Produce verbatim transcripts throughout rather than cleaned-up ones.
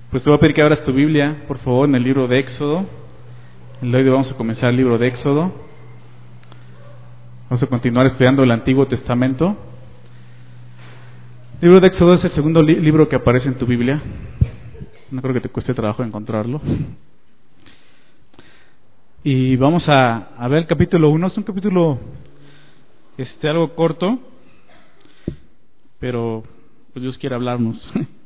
Pues te voy a pedir que abras tu Biblia, por favor, en el libro de Éxodo. El día de hoy vamos a comenzar el libro de Éxodo. Vamos a continuar estudiando el Antiguo Testamento. El libro de Éxodo es el segundo li- libro que aparece en tu Biblia. No creo que te cueste trabajo encontrarlo. Y vamos a, a ver el capítulo uno. Es un capítulo este, algo corto, pero pues Dios quiere hablarnos.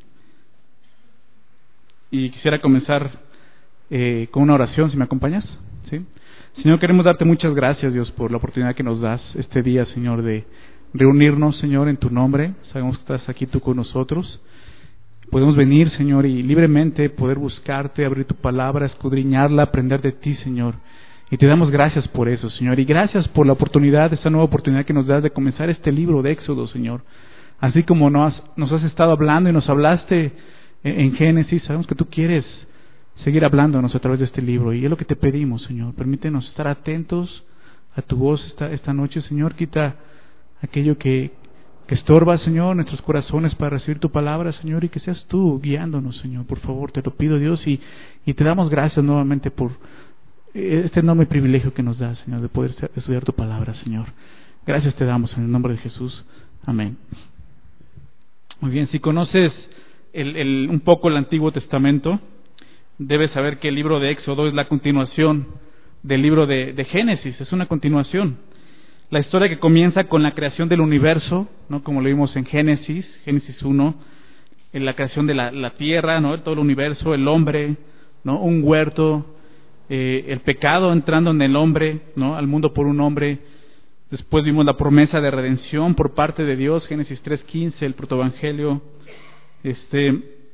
Y quisiera comenzar eh, con una oración, si me acompañas. ¿Sí? Señor, queremos darte muchas gracias, Dios, por la oportunidad que nos das este día, Señor, de reunirnos, Señor, en tu nombre. Sabemos que estás aquí tú con nosotros. Podemos venir, Señor, y libremente poder buscarte, abrir tu palabra, escudriñarla, aprender de ti, Señor. Y te damos gracias por eso, Señor. Y gracias por la oportunidad, esta nueva oportunidad que nos das de comenzar este libro de Éxodo, Señor. Así como nos has, nos has estado hablando y nos hablaste en Génesis, sabemos que tú quieres seguir hablándonos a través de este libro, y es lo que te pedimos, Señor. Permítenos estar atentos a tu voz esta, esta noche, Señor. Quita aquello que, que estorba, Señor, nuestros corazones para recibir tu palabra, Señor, y que seas tú guiándonos, Señor. Por favor, te lo pido, Dios, y, y te damos gracias nuevamente por este enorme privilegio que nos das, Señor, de poder estudiar tu palabra, Señor. Gracias te damos en el nombre de Jesús. Amén. Muy bien, si conoces El, el, un poco el Antiguo Testamento, debes saber que el libro de Éxodo es la continuación del libro de, de Génesis, es una continuación. La historia que comienza con la creación del universo, ¿no? Como lo vimos en Génesis, Génesis uno, en la creación de la, la tierra, ¿no? Todo el universo, el hombre, ¿no? Un huerto, eh, el pecado entrando en el hombre, ¿no? Al mundo por un hombre. Después vimos la promesa de redención por parte de Dios, Génesis tres quince, el protoevangelio. Este,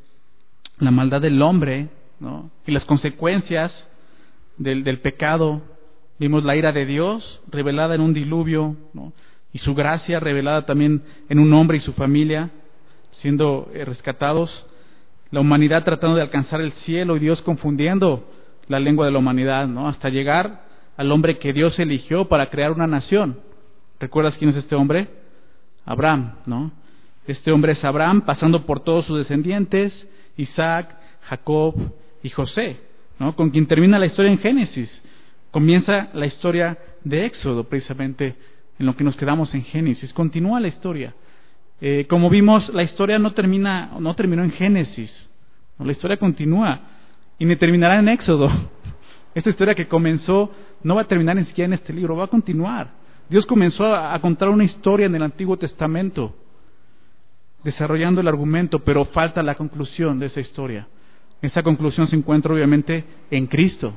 la maldad del hombre, ¿no? Y las consecuencias del, del pecado. Vimos la ira de Dios revelada en un diluvio, ¿no? Y su gracia revelada también en un hombre y su familia siendo eh, rescatados. La humanidad tratando de alcanzar el cielo y Dios confundiendo la lengua de la humanidad, ¿no? Hasta llegar al hombre que Dios eligió para crear una nación. ¿Recuerdas quién es este hombre? Abraham, ¿no? Este hombre es Abraham, pasando por todos sus descendientes, Isaac, Jacob y José, ¿no? Con quien termina la historia en Génesis. Comienza la historia de Éxodo, precisamente en lo que nos quedamos en Génesis. Continúa la historia. Eh, como vimos, la historia no termina, no terminó en Génesis, ¿no? La historia continúa y ni terminará en Éxodo. Esta historia que comenzó no va a terminar ni siquiera en este libro, va a continuar. Dios comenzó a, a contar una historia en el Antiguo Testamento, desarrollando el argumento, pero falta la conclusión de esa historia. Esa conclusión se encuentra obviamente en Cristo.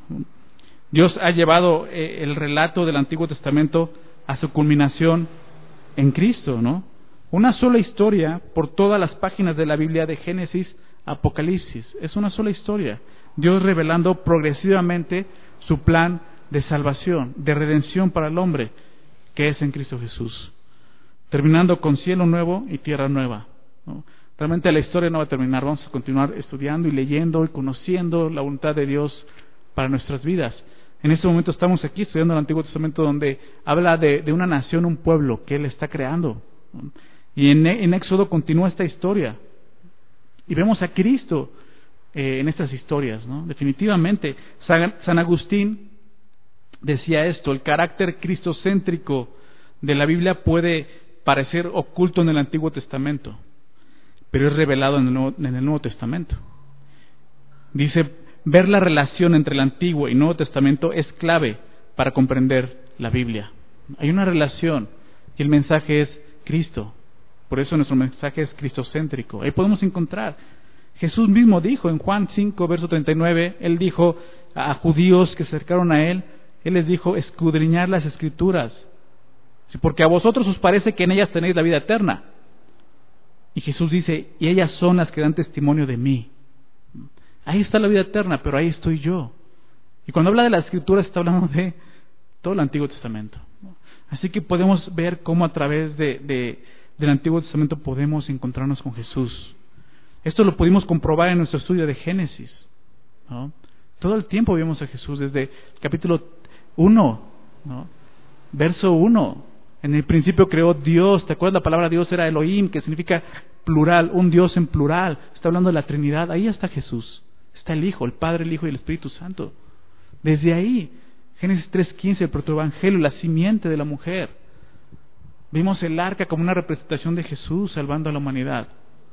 Dios ha llevado eh, el relato del Antiguo Testamento a su culminación en Cristo, ¿no? Una sola historia por todas las páginas de la Biblia, de Génesis a Apocalipsis. Es una sola historia. Dios revelando progresivamente su plan de salvación, de redención para el hombre, que es en Cristo Jesús. Terminando con cielo nuevo y tierra nueva, ¿no? Realmente la historia no va a terminar, vamos a continuar estudiando y leyendo y conociendo la voluntad de Dios para nuestras vidas. En este momento estamos aquí estudiando el Antiguo Testamento, donde habla de, de una nación, un pueblo que Él está creando, ¿no? Y en, en Éxodo continúa esta historia y vemos a Cristo eh, en estas historias, ¿no? Definitivamente, San, San Agustín decía esto: el carácter cristocéntrico de la Biblia puede parecer oculto en el Antiguo Testamento, pero es revelado en el Nuevo, en el Nuevo Testamento. Dice, ver la relación entre el Antiguo y Nuevo Testamento es clave para comprender la Biblia. Hay una relación y el mensaje es Cristo. Por eso nuestro mensaje es cristocéntrico. Ahí podemos encontrar. Jesús mismo dijo en Juan cinco, verso treinta y nueve, Él dijo a judíos que se acercaron a Él, Él les dijo, escudriñar las Escrituras, porque a vosotros os parece que en ellas tenéis la vida eterna. Y Jesús dice, y ellas son las que dan testimonio de mí. Ahí está la vida eterna, pero ahí estoy yo. Y cuando habla de las Escrituras está hablando de todo el Antiguo Testamento. Así que podemos ver cómo a través de, de, del Antiguo Testamento podemos encontrarnos con Jesús. Esto lo pudimos comprobar en nuestro estudio de Génesis, ¿no? Todo el tiempo vimos a Jesús desde el capítulo uno, ¿no? Verso uno. En el principio creó Dios. ¿Te acuerdas? La palabra Dios era Elohim, que significa plural, un Dios en plural. Está hablando de la Trinidad. Ahí está Jesús. Está el Hijo, el Padre, el Hijo y el Espíritu Santo. Desde ahí, Génesis tres quince, el protoevangelio, la simiente de la mujer. Vimos el arca como una representación de Jesús salvando a la humanidad.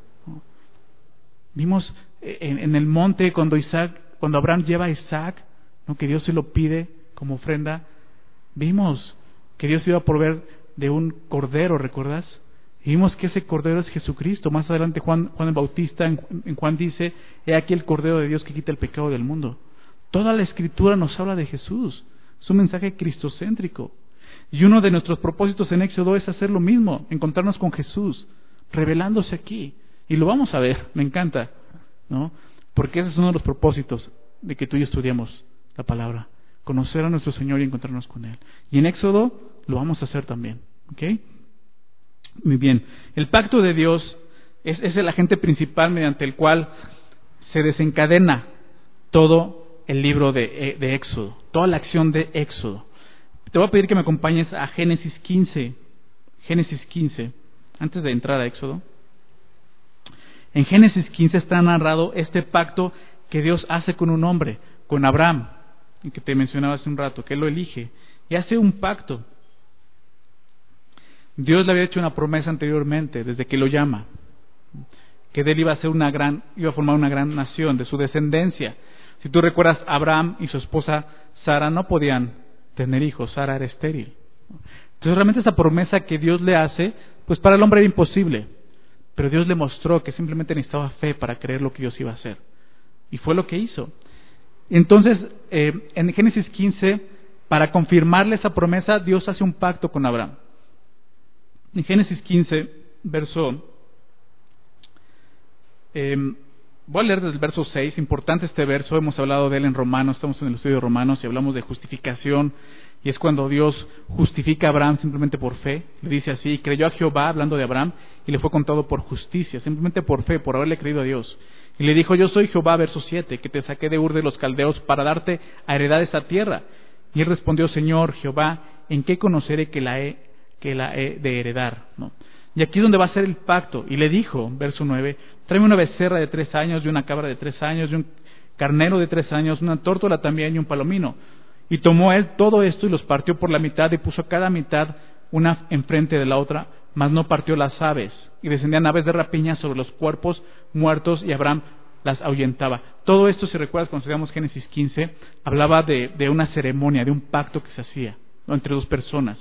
Vimos en, en el monte cuando Isaac, cuando Abraham lleva a Isaac, ¿no?, que Dios se lo pide como ofrenda. Vimos que Dios iba a proveer de un cordero, ¿recuerdas? Y vimos que ese cordero es Jesucristo. Más adelante Juan, Juan el Bautista en, en Juan dice: he aquí el cordero de Dios que quita el pecado del mundo. Toda la Escritura nos habla de Jesús. Es un mensaje cristocéntrico. Y uno de nuestros propósitos en Éxodo es hacer lo mismo, encontrarnos con Jesús, revelándose aquí. Y lo vamos a ver, me encanta, ¿no? Porque ese es uno de los propósitos de que tú y yo estudiamos la palabra. Conocer a nuestro Señor y encontrarnos con Él. Y en Éxodo lo vamos a hacer también, ¿ok? Muy bien. El pacto de Dios es, es el agente principal mediante el cual se desencadena todo el libro de, de Éxodo, toda la acción de Éxodo. Te voy a pedir que me acompañes a Génesis quince. Génesis quince, antes de entrar a Éxodo. En Génesis quince está narrado este pacto que Dios hace con un hombre, con Abraham, que te mencionaba hace un rato, que él lo elige y hace un pacto. Dios le había hecho una promesa anteriormente, desde que lo llama, que de él iba a ser una gran, iba a formar una gran nación, de su descendencia. Si tú recuerdas, Abraham y su esposa Sara no podían tener hijos, Sara era estéril. Entonces realmente esa promesa que Dios le hace, pues para el hombre era imposible, pero Dios le mostró que simplemente necesitaba fe para creer lo que Dios iba a hacer, y fue lo que hizo. Entonces, eh, en Génesis quince, para confirmarle esa promesa, Dios hace un pacto con Abraham. En Génesis quince, verso... Eh, voy a leer desde el verso seis, importante este verso, hemos hablado de él en Romanos, estamos en el estudio de Romanos y hablamos de justificación, y es cuando Dios justifica a Abraham simplemente por fe. Le dice así: creyó a Jehová, hablando de Abraham, y le fue contado por justicia, simplemente por fe, por haberle creído a Dios. Y le dijo: yo soy Jehová, verso siete, que te saqué de Ur de los Caldeos para darte a heredad esa tierra. Y él respondió: Señor Jehová, ¿en qué conoceré que la he, que la he de heredar? ¿No? Y aquí es donde va a ser el pacto. Y le dijo, verso nueve, tráeme una becerra de tres años, y una cabra de tres años, y un carnero de tres años, una tórtola también, y un palomino. Y tomó él todo esto y los partió por la mitad, y puso cada mitad una enfrente de la otra, mas no partió las aves. Y descendían aves de rapiña sobre los cuerpos muertos, y Abraham las ahuyentaba. Todo esto, si recuerdas, cuando estudiamos Génesis quince, hablaba de, de una ceremonia, de un pacto que se hacía, ¿no?, entre dos personas.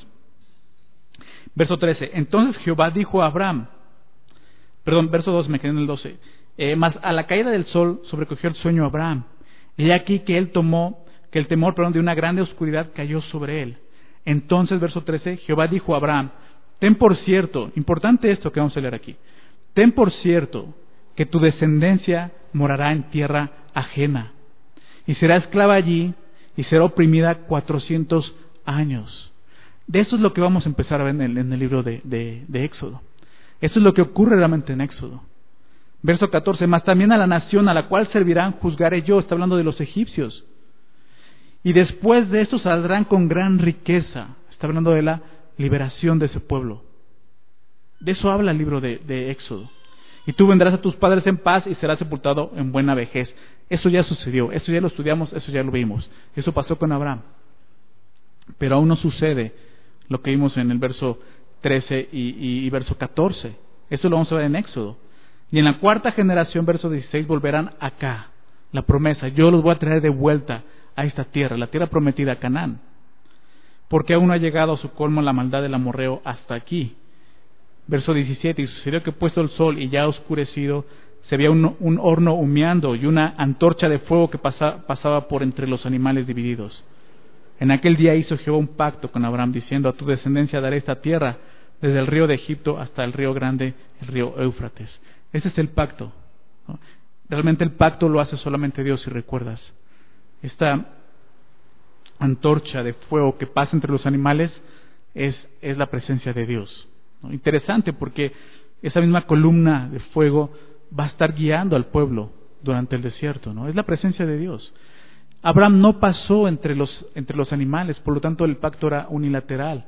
Verso trece, entonces Jehová dijo a Abraham, perdón, verso doce, me quedé en el doce, eh, mas a la caída del sol sobrecogió el sueño a Abraham, y aquí que él tomó, que el temor, perdón, de una grande oscuridad cayó sobre él. Entonces, verso trece, Jehová dijo a Abraham, ten por cierto, importante esto que vamos a leer aquí, ten por cierto que tu descendencia morará en tierra ajena, y será esclava allí, y será oprimida cuatrocientos años. De eso es lo que vamos a empezar a ver en el, en el libro de, de, de Éxodo. Eso es lo que ocurre realmente en Éxodo. Verso catorce, mas también a la nación a la cual servirán juzgaré yo, está hablando de los egipcios. Y después de esto saldrán con gran riqueza, está hablando de la liberación de ese pueblo. De eso habla el libro de, de Éxodo. Y tú vendrás a tus padres en paz y serás sepultado en buena vejez. Eso ya sucedió, eso ya lo estudiamos, eso ya lo vimos. Eso pasó con Abraham. Pero aún no sucede lo que vimos en el verso trece y, y, y verso catorce. Eso lo vamos a ver en Éxodo. Y en la cuarta generación, verso dieciséis, volverán acá. La promesa, yo los voy a traer de vuelta a esta tierra, la tierra prometida, Canaán. Porque aún no ha llegado a su colmo la maldad del amorreo hasta aquí. Verso diecisiete, y sucedió que puesto el sol y ya oscurecido, se veía un, un horno humeando y una antorcha de fuego que pasa, pasaba por entre los animales divididos. En aquel día hizo Jehová un pacto con Abraham, diciendo: a tu descendencia daré esta tierra, desde el río de Egipto hasta el río grande, el río Éufrates. Ese es el pacto, ¿no? Realmente el pacto lo hace solamente Dios, si recuerdas. Esta antorcha de fuego que pasa entre los animales es, es la presencia de Dios, ¿no? Interesante, porque esa misma columna de fuego va a estar guiando al pueblo durante el desierto, ¿no? Es la presencia de Dios. Abraham no pasó entre los, entre los animales, por lo tanto el pacto era unilateral.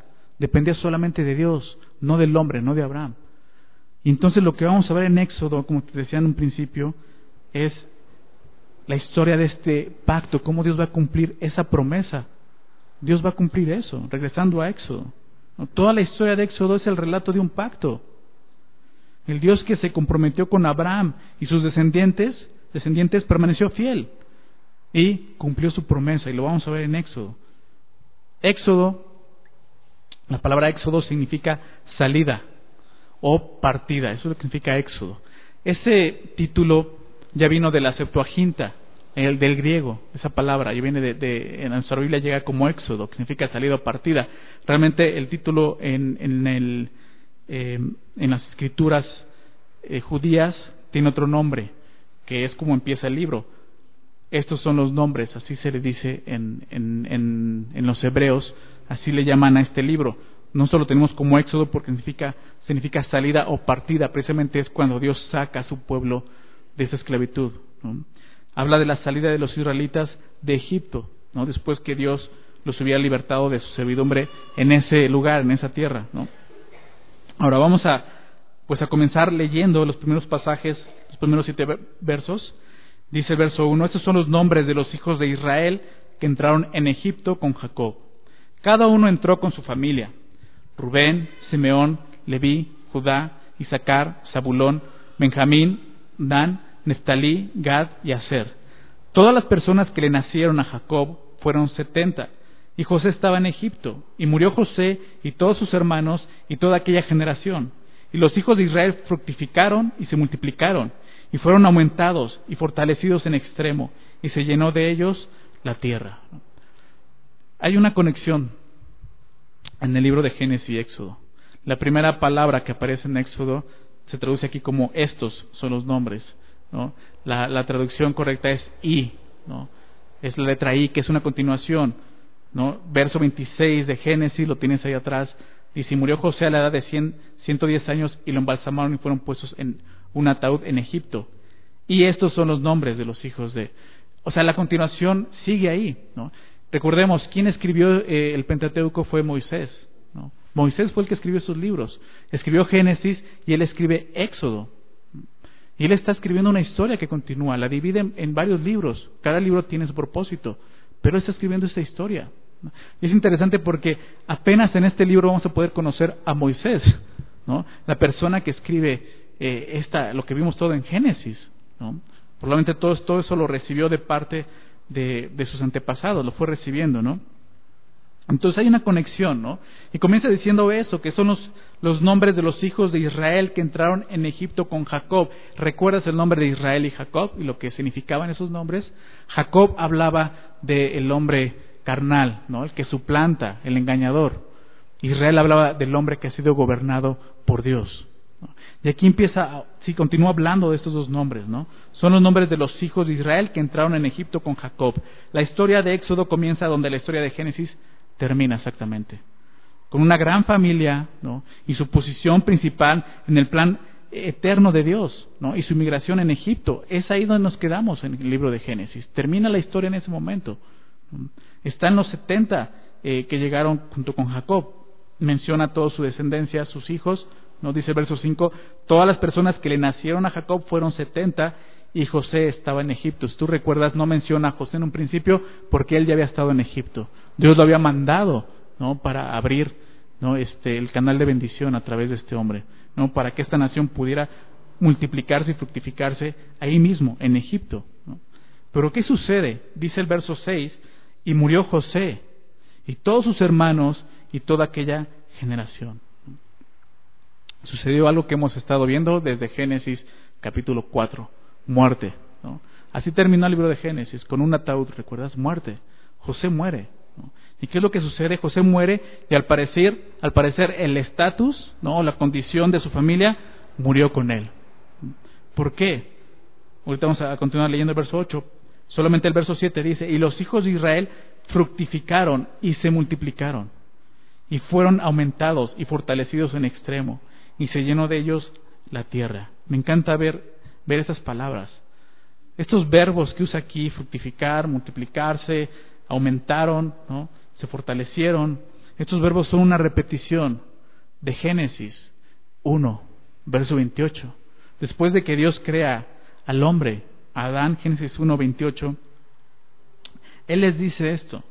dependía solamente de Dios, no del hombre, no de Abraham. Y entonces lo que vamos a ver en Éxodo, como te decía en un principio, es la historia de este pacto, cómo Dios va a cumplir esa promesa. Dios va a cumplir eso, regresando a Éxodo. Toda la historia de Éxodo es el relato de un pacto. El Dios que se comprometió con Abraham y sus descendientes, descendientes permaneció fiel y cumplió su promesa, y lo vamos a ver en Éxodo. Éxodo, la palabra Éxodo significa salida o partida, eso es lo que significa Éxodo. Ese título ya vino de la Septuaginta, el del griego, esa palabra, y viene de, de en nuestra Biblia llega como Éxodo, que significa salida o partida. Realmente el título en, en, el, eh, en las escrituras eh, judías tiene otro nombre, que es como empieza el libro. Estos son los nombres, así se le dice en, en, en, en los hebreos, así le llaman a este libro. No solo tenemos como Éxodo porque significa, significa salida o partida, precisamente es cuando Dios saca a su pueblo de esa esclavitud, ¿no? Habla de la salida de los israelitas de Egipto, ¿no? Después que Dios los hubiera libertado de su servidumbre en ese lugar, en esa tierra, ¿no? Ahora vamos a, pues a comenzar leyendo los primeros pasajes, los primeros siete versos. Dice el verso uno: estos son los nombres de los hijos de Israel que entraron en Egipto con Jacob. Cada uno entró con su familia: Rubén, Simeón, Leví, Judá, Isaacar, Zabulón, Benjamín, Dan, Neftalí, Gad y Aser. Todas las personas que le nacieron a Jacob fueron setenta, y José estaba en Egipto, y murió José y todos sus hermanos y toda aquella generación. Y los hijos de Israel fructificaron y se multiplicaron, y fueron aumentados y fortalecidos en extremo, y se llenó de ellos la tierra. Hay una conexión en el libro de Génesis y Éxodo. La primera palabra que aparece en Éxodo se traduce aquí como estos son los nombres, ¿no? La, la traducción correcta es I, ¿no? Es la letra I, que es una continuación, ¿no? Verso veintiséis de Génesis, lo tienes ahí atrás, dice: y murió José a la edad de cien, ciento diez años, y lo embalsamaron y fueron puestos en un ataúd en Egipto. Y estos son los nombres de los hijos de... O sea, la continuación sigue ahí, ¿no? Recordemos, quien escribió eh, el Pentateuco fue Moisés, ¿no? Moisés fue el que escribió esos libros. Escribió Génesis y él escribe Éxodo. Y él está escribiendo una historia que continúa, la divide en, en varios libros. Cada libro tiene su propósito, pero él está escribiendo esta historia. Y es interesante porque apenas en este libro vamos a poder conocer a Moisés, ¿no? La persona que escribe eh, esta, lo que vimos todo en Génesis, ¿no? Probablemente todo, todo eso lo recibió de parte de, de sus antepasados, lo fue recibiendo, ¿no? Entonces hay una conexión, ¿no? Y comienza diciendo eso, que son los, los nombres de los hijos de Israel que entraron en Egipto con Jacob. ¿Recuerdas el nombre de Israel y Jacob y lo que significaban esos nombres? Jacob hablaba del hombre carnal, ¿no? El que suplanta, el engañador. Israel hablaba del hombre que ha sido gobernado por Dios, ¿no? Y aquí empieza, sí, continúa hablando de estos dos nombres, ¿no? Son los nombres de los hijos de Israel que entraron en Egipto con Jacob. La historia de Éxodo comienza donde la historia de Génesis termina exactamente, con una gran familia, ¿no? Y su posición principal en el plan eterno de Dios, ¿no? Y su inmigración en Egipto. Es ahí donde nos quedamos en el libro de Génesis. Termina la historia en ese momento. Están los setenta eh, que llegaron junto con Jacob. Menciona a toda su descendencia, sus hijos, ¿no? Dice el verso cinco: todas las personas que le nacieron a Jacob fueron setenta, y José estaba en Egipto. Si tú recuerdas, no menciona a José en un principio porque él ya había estado en Egipto. Dios lo había mandado, ¿no? Para abrir, ¿no? este, el canal de bendición a través de este hombre, ¿no? Para que esta nación pudiera multiplicarse y fructificarse ahí mismo, en Egipto, ¿no? Pero ¿qué sucede? Dice el verso seis: y murió José y todos sus hermanos y toda aquella generación. Sucedió algo que hemos estado viendo desde Génesis capítulo cuatro. Muerte, ¿no? Así terminó el libro de Génesis, con un ataúd, ¿recuerdas? Muerte. José muere, ¿no? ¿Y qué es lo que sucede? José muere y al parecer, al parecer el estatus, ¿no? La condición de su familia murió con él. ¿Por qué? Ahorita vamos a continuar leyendo el verso ocho. Solamente el verso siete dice: y los hijos de Israel fructificaron y se multiplicaron, y fueron aumentados y fortalecidos en extremo, y se llenó de ellos la tierra. Me encanta ver ver esas palabras, estos verbos que usa aquí: fructificar, multiplicarse, aumentaron, ¿no? Se fortalecieron. Estos verbos son una repetición de Génesis uno, verso veintiocho. Después de que Dios crea al hombre, a Adán, Génesis uno, veintiocho, Él les dice esto: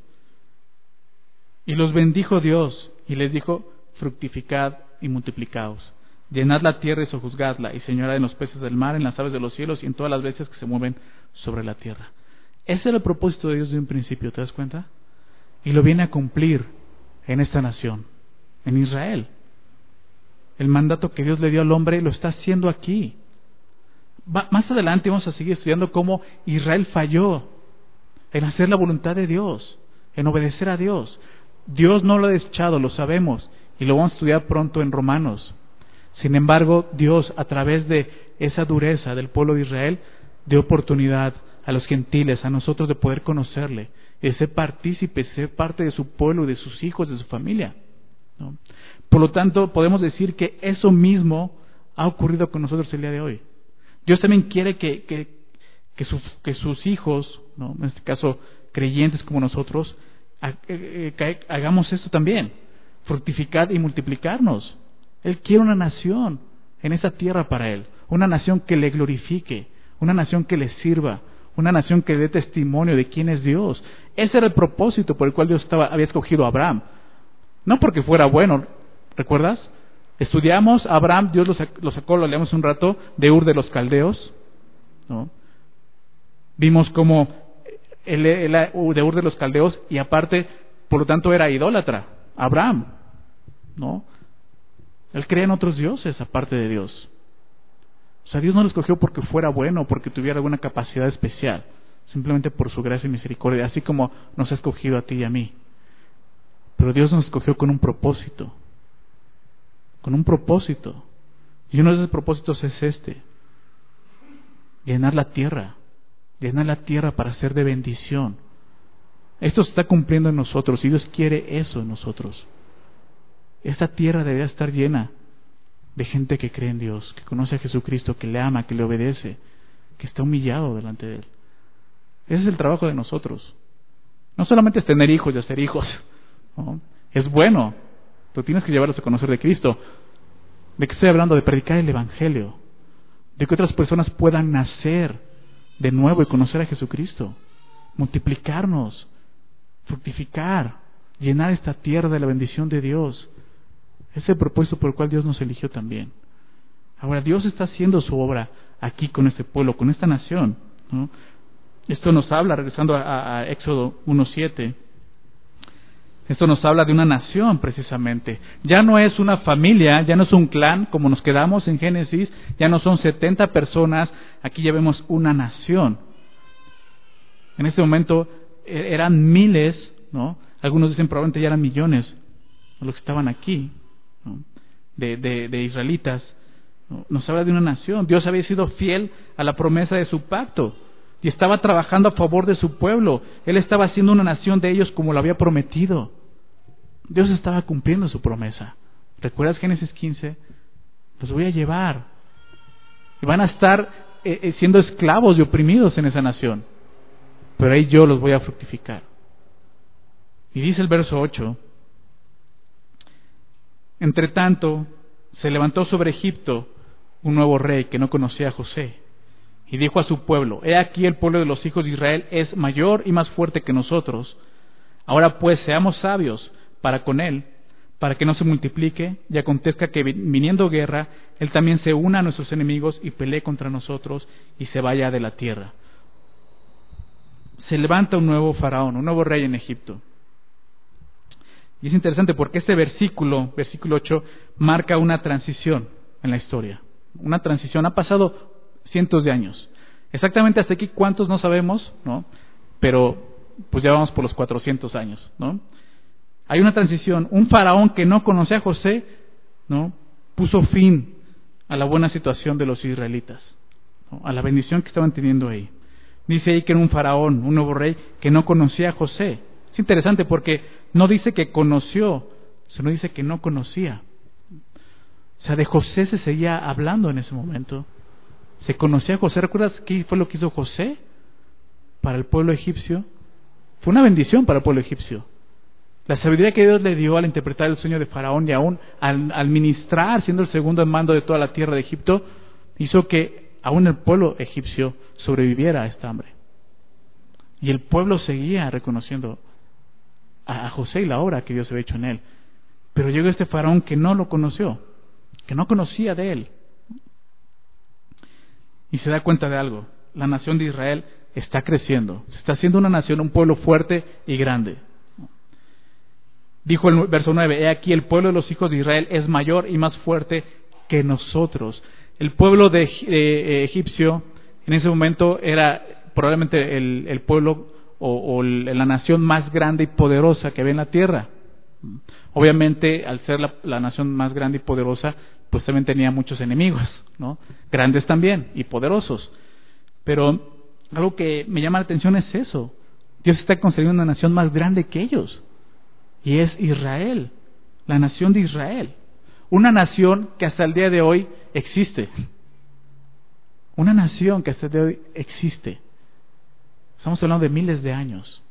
y los bendijo Dios y les dijo: fructificad y multiplicaos, llenad la tierra y sojuzgadla, y señorad en los peces del mar, en las aves de los cielos y en todas las bestias que se mueven sobre la tierra. Ese era el propósito de Dios de un principio, ¿te das cuenta? Y lo viene a cumplir en esta nación, en Israel. El mandato que Dios le dio al hombre lo está haciendo aquí. Va, más adelante vamos a seguir estudiando cómo Israel falló en hacer la voluntad de Dios, en obedecer a Dios. Dios no lo ha desechado, lo sabemos, y lo vamos a estudiar pronto en Romanos. Sin embargo, Dios, a través de esa dureza del pueblo de Israel, dio oportunidad a los gentiles, a nosotros, de poder conocerle, y de ser partícipes, de ser parte de su pueblo, de sus hijos, de su familia, ¿no? Por lo tanto, podemos decir que eso mismo ha ocurrido con nosotros el día de hoy. Dios también quiere que, que, que, su, que sus hijos, ¿no?, en este caso creyentes como nosotros, hagamos esto también: fructificar y multiplicarnos. Él quiere una nación en esa tierra para Él, una nación que le glorifique, una nación que le sirva, una nación que dé testimonio de quién es Dios. Ese era el propósito por el cual Dios estaba, había escogido a Abraham. No porque fuera bueno, ¿recuerdas? Estudiamos a Abraham, Dios lo sacó, lo sacó, lo leemos un rato, de Ur de los Caldeos, ¿no? Vimos cómo él era de Ur de los Caldeos y aparte, por lo tanto, era idólatra, Abraham, ¿no? Él creía en otros dioses aparte de Dios. O sea, Dios no lo escogió porque fuera bueno, porque tuviera alguna capacidad especial, simplemente por su gracia y misericordia, así como nos ha escogido a ti y a mí. Pero Dios nos escogió con un propósito, con un propósito. Y uno de esos propósitos es este: llenar la tierra, llenar la tierra para ser de bendición. Esto se está cumpliendo en nosotros y Dios quiere eso en nosotros. Esta tierra debería estar llena de gente que cree en Dios, que conoce a Jesucristo, que le ama, que le obedece, que está humillado delante de Él. Ese es el trabajo de nosotros. No solamente es tener hijos y hacer hijos, ¿no? Es bueno, pero tienes que llevarlos a conocer de Cristo. ¿De qué estoy hablando? De predicar el Evangelio, de que otras personas puedan nacer de nuevo y conocer a Jesucristo, multiplicarnos, fructificar, llenar esta tierra de la bendición de Dios. Ese es el propósito por el cual Dios nos eligió también. Ahora, Dios está haciendo su obra aquí con este pueblo, con esta nación, ¿no? Esto nos habla, regresando a, a Éxodo uno siete, esto nos habla de una nación precisamente. Ya no es una familia, ya no es un clan como nos quedamos en Génesis, ya no son setenta personas, aquí ya vemos una nación. En este momento eran miles, ¿no? Algunos dicen probablemente ya eran millones los que estaban aquí, ¿no?, de, de, de israelitas, ¿no? Nos habla de una nación. Dios había sido fiel a la promesa de su pacto y estaba trabajando a favor de su pueblo. Él estaba haciendo una nación de ellos como lo había prometido. Dios estaba cumpliendo su promesa. ¿Recuerdas Génesis quince? Los voy a llevar y van a estar eh, siendo esclavos y oprimidos en esa nación, pero ahí yo los voy a fructificar. Y dice el verso ocho: entre tanto, se levantó sobre Egipto un nuevo rey que no conocía a José, y dijo a su pueblo: he aquí el pueblo de los hijos de Israel es mayor y más fuerte que nosotros. Ahora pues seamos sabios para con él, para que no se multiplique, y acontezca que viniendo guerra, él también se una a nuestros enemigos y pelee contra nosotros y se vaya de la tierra. Se levanta un nuevo faraón, un nuevo rey en Egipto. Y es interesante porque este versículo, versículo ocho, marca una transición en la historia. Una transición, ha pasado cientos de años. Exactamente hasta aquí cuántos no sabemos, ¿no? Pero pues ya vamos por los cuatrocientos años, ¿no? Hay una transición. Un faraón que no conocía a José, ¿no?, puso fin a la buena situación de los israelitas, ¿no?, a la bendición que estaban teniendo ahí. Dice ahí que era un faraón, un nuevo rey que no conocía a José. Es interesante porque no dice que conoció, sino dice que no conocía. O sea, de José se seguía hablando en ese momento. Se conocía a José. ¿Recuerdas qué fue lo que hizo José para el pueblo egipcio? Fue una bendición para el pueblo egipcio. La sabiduría que Dios le dio al interpretar el sueño de Faraón y aún al, al ministrar, siendo el segundo en mando de toda la tierra de Egipto, hizo que aún el pueblo egipcio sobreviviera a esta hambre. Y el pueblo seguía reconociendo a José y la obra que Dios había hecho en él. Pero llegó este Faraón que no lo conoció, que no conocía de él. Y se da cuenta de algo: la nación de Israel está creciendo, se está haciendo una nación, un pueblo fuerte y grande. Dijo el verso nueve: he aquí el pueblo de los hijos de Israel es mayor y más fuerte que nosotros. El pueblo de, de, de egipcio en ese momento era probablemente el, el pueblo o, o la nación más grande y poderosa que había en la tierra. Obviamente, al ser la, la nación más grande y poderosa, pues también tenía muchos enemigos, ¿no? Grandes también y poderosos. Pero algo que me llama la atención es eso: Dios está construyendo una nación más grande que ellos, y es Israel, la nación de Israel, una nación que hasta el día de hoy existe, una nación que hasta el día de hoy existe. Estamos hablando de miles de años.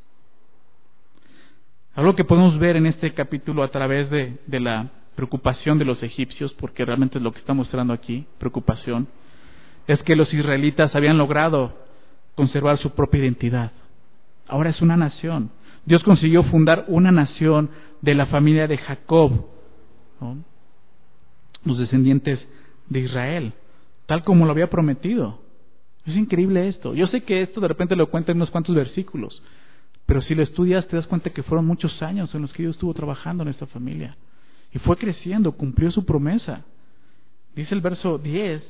Algo que podemos ver en este capítulo a través de, de la preocupación de los egipcios, porque realmente es lo que está mostrando aquí, preocupación, es que los israelitas habían logrado conservar su propia identidad. Ahora es una nación. Dios consiguió fundar una nación de la familia de Jacob, ¿no? Los descendientes de Israel, tal como lo había prometido. Es increíble esto. Yo sé que esto de repente lo cuenta en unos cuantos versículos, pero si lo estudias te das cuenta que fueron muchos años en los que Dios estuvo trabajando en esta familia. Y fue creciendo, cumplió su promesa. Dice el verso diez: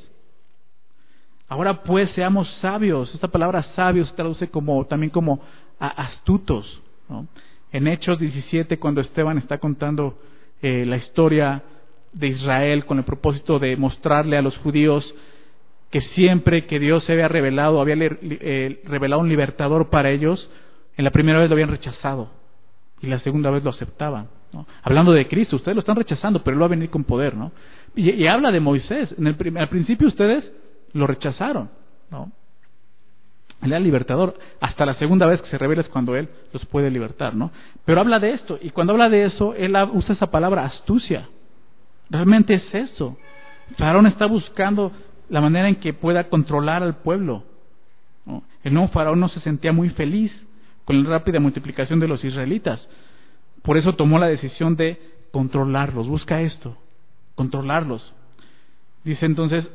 ahora pues seamos sabios. Esta palabra sabios se traduce como, también como a, astutos, ¿no? En Hechos diecisiete, cuando Esteban está contando eh, la historia de Israel con el propósito de mostrarle a los judíos que siempre que Dios se había revelado, había eh, revelado un libertador para ellos, en la primera vez lo habían rechazado y la segunda vez lo aceptaban, ¿no? Hablando de Cristo, ustedes lo están rechazando, pero Él va a venir con poder, ¿no? Y, y habla de Moisés. En el, al principio ustedes lo rechazaron, ¿no? Él era el libertador. Hasta la segunda vez que se revela es cuando Él los puede libertar, ¿no? Pero habla de esto, y cuando habla de eso, Él usa esa palabra astucia. Realmente es eso. Faraón está buscando la manera en que pueda controlar al pueblo, ¿no? El nuevo Faraón no se sentía muy feliz con la rápida multiplicación de los israelitas. Por eso tomó la decisión de controlarlos. Busca esto, controlarlos. Dice entonces,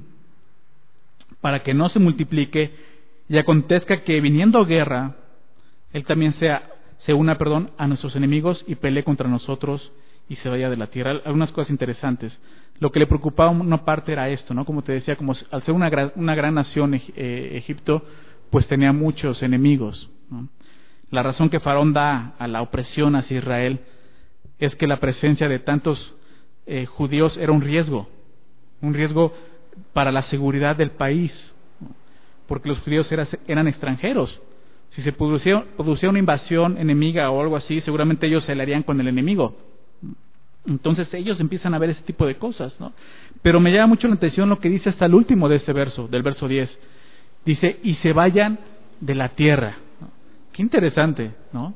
para que no se multiplique y acontezca que viniendo guerra, Él también sea, se una, perdón, a nuestros enemigos y pelee contra nosotros y se vaya de la tierra. Algunas cosas interesantes. Lo que le preocupaba una parte era esto, ¿no? Como te decía, como al ser una gran, una gran nación, eh, Egipto, pues tenía muchos enemigos, ¿no? La razón que Faraón da a la opresión hacia Israel es que la presencia de tantos eh, judíos era un riesgo, un riesgo para la seguridad del país, ¿no? Porque los judíos eran, eran extranjeros. Si se producía, producía una invasión enemiga o algo así, seguramente ellos se aliarían con el enemigo. Entonces ellos empiezan a ver ese tipo de cosas, ¿no? Pero me llama mucho la atención lo que dice hasta el último de este verso, del verso diez. Dice, y se vayan de la tierra. Qué interesante, ¿no?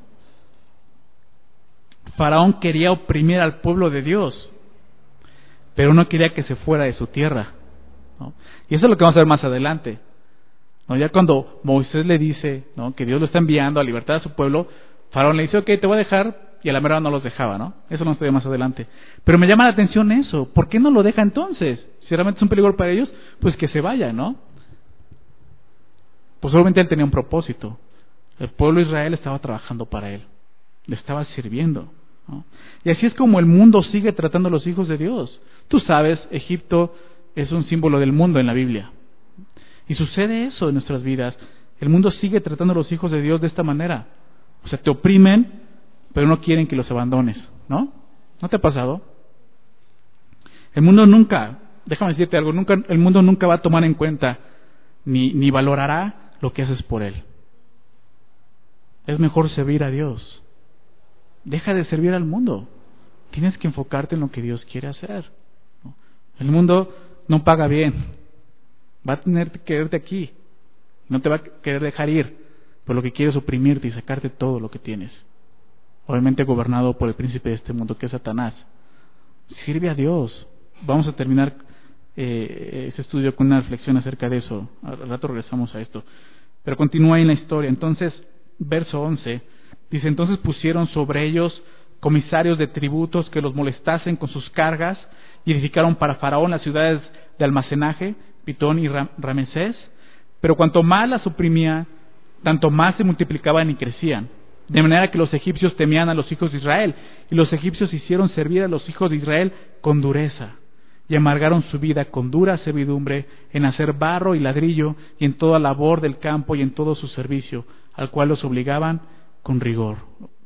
Faraón quería oprimir al pueblo de Dios, pero no quería que se fuera de su tierra, ¿no? Y eso es lo que vamos a ver más adelante, ¿no? Ya cuando Moisés le dice, ¿no?, que Dios lo está enviando a libertar a su pueblo, Faraón le dice, ok, te voy a dejar, y a la mera no los dejaba, ¿no? Eso lo vamos a ver más adelante. Pero me llama la atención eso. ¿Por qué no lo deja entonces? Si realmente es un peligro para ellos, pues que se vaya, ¿no? Pues obviamente él tenía un propósito. El pueblo de Israel estaba trabajando para él, le estaba sirviendo, ¿no? Y así es como el mundo sigue tratando a los hijos de Dios. Tú sabes, Egipto es un símbolo del mundo en la Biblia. Y sucede eso en nuestras vidas. El mundo sigue tratando a los hijos de Dios de esta manera. O sea, te oprimen, pero no quieren que los abandones, ¿no? ¿No te ha pasado? El mundo nunca, déjame decirte algo, nunca, el mundo nunca va a tomar en cuenta ni, ni valorará lo que haces por él. Es mejor servir a Dios. Deja de servir al mundo. Tienes que enfocarte en lo que Dios quiere hacer, ¿no? El mundo no paga bien. Va a tener que quererte aquí. No te va a querer dejar ir. Pero lo que quiere es oprimirte y sacarte todo lo que tienes. obviamente gobernado por el príncipe de este mundo, que es Satanás. Sirve a Dios. Vamos a terminar eh, ese estudio con una reflexión acerca de eso. Al rato regresamos a esto. Pero continúa en la historia. Entonces, verso once, dice, entonces pusieron sobre ellos comisarios de tributos que los molestasen con sus cargas, y edificaron para Faraón las ciudades de almacenaje, Pitón y Ramesés. Pero cuanto más las oprimía, tanto más se multiplicaban y crecían. De manera que los egipcios temían a los hijos de Israel, y los egipcios hicieron servir a los hijos de Israel con dureza, y amargaron su vida con dura servidumbre en hacer barro y ladrillo, y en toda labor del campo y en todo su servicio, al cual los obligaban con rigor.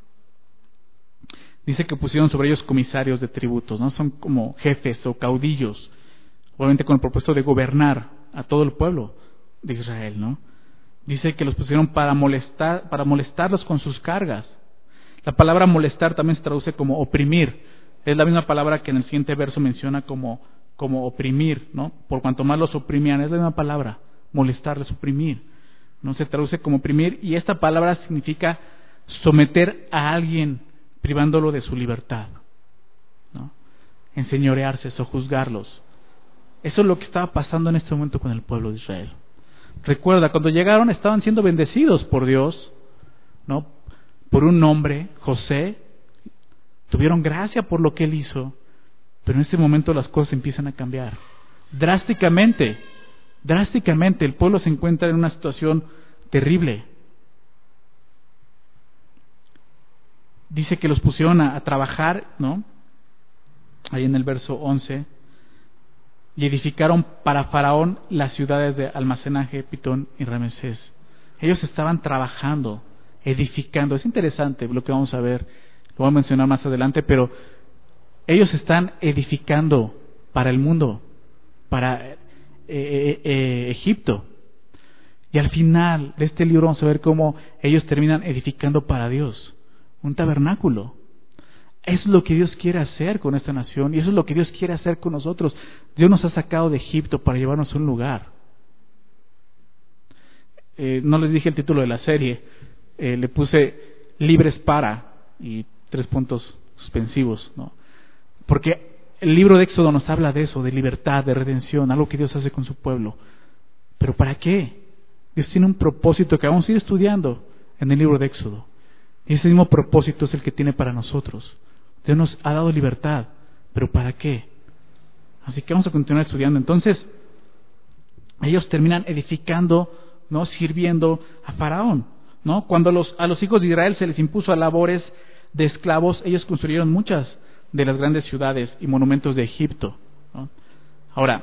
Dice que pusieron sobre ellos comisarios de tributos, ¿no? Son como jefes o caudillos, obviamente con el propósito de gobernar a todo el pueblo de Israel, ¿no? Dice que los pusieron para molestar, para molestarlos con sus cargas. La palabra molestar también se traduce como oprimir. Es la misma palabra que en el siguiente verso menciona como, como oprimir, ¿no? Por cuanto más los oprimían, es la misma palabra, molestarles, oprimir. No se traduce como oprimir, y esta palabra significa someter a alguien privándolo de su libertad, ¿no? Enseñorearse, sojuzgarlos. Eso es lo que estaba pasando en este momento con el pueblo de Israel. Recuerda, cuando llegaron estaban siendo bendecidos por Dios, ¿no? Por un hombre, José, tuvieron gracia por lo que él hizo, pero en este momento las cosas empiezan a cambiar drásticamente, drásticamente. El pueblo se encuentra en una situación terrible. Dice que los pusieron a, a trabajar, ¿no? Ahí en el verso once, y edificaron para Faraón las ciudades de almacenaje, Pitón y Ramesés. Ellos estaban trabajando, edificando. Es interesante lo que vamos a ver, lo voy a mencionar más adelante, pero ellos están edificando para el mundo, para eh, eh, eh, Egipto. Y al final de este libro vamos a ver cómo ellos terminan edificando para Dios un tabernáculo. Eso es lo que Dios quiere hacer con esta nación, y eso es lo que Dios quiere hacer con nosotros. Dios nos ha sacado de Egipto para llevarnos a un lugar. Eh, no les dije el título de la serie, eh, le puse libres para, y tres puntos suspensivos, ¿no? Porque el libro de Éxodo nos habla de eso, de libertad, de redención, algo que Dios hace con su pueblo. ¿Pero para qué? Dios tiene un propósito que vamos a ir estudiando en el libro de Éxodo. Y ese mismo propósito es el que tiene para nosotros. Dios nos ha dado libertad, pero ¿para qué? Así que vamos a continuar estudiando. Entonces, ellos terminan edificando, ¿no? Sirviendo a Faraón, ¿no? Cuando los, a los hijos de Israel se les impuso a labores de esclavos, ellos construyeron muchas de las grandes ciudades y monumentos de Egipto, ¿no? Ahora,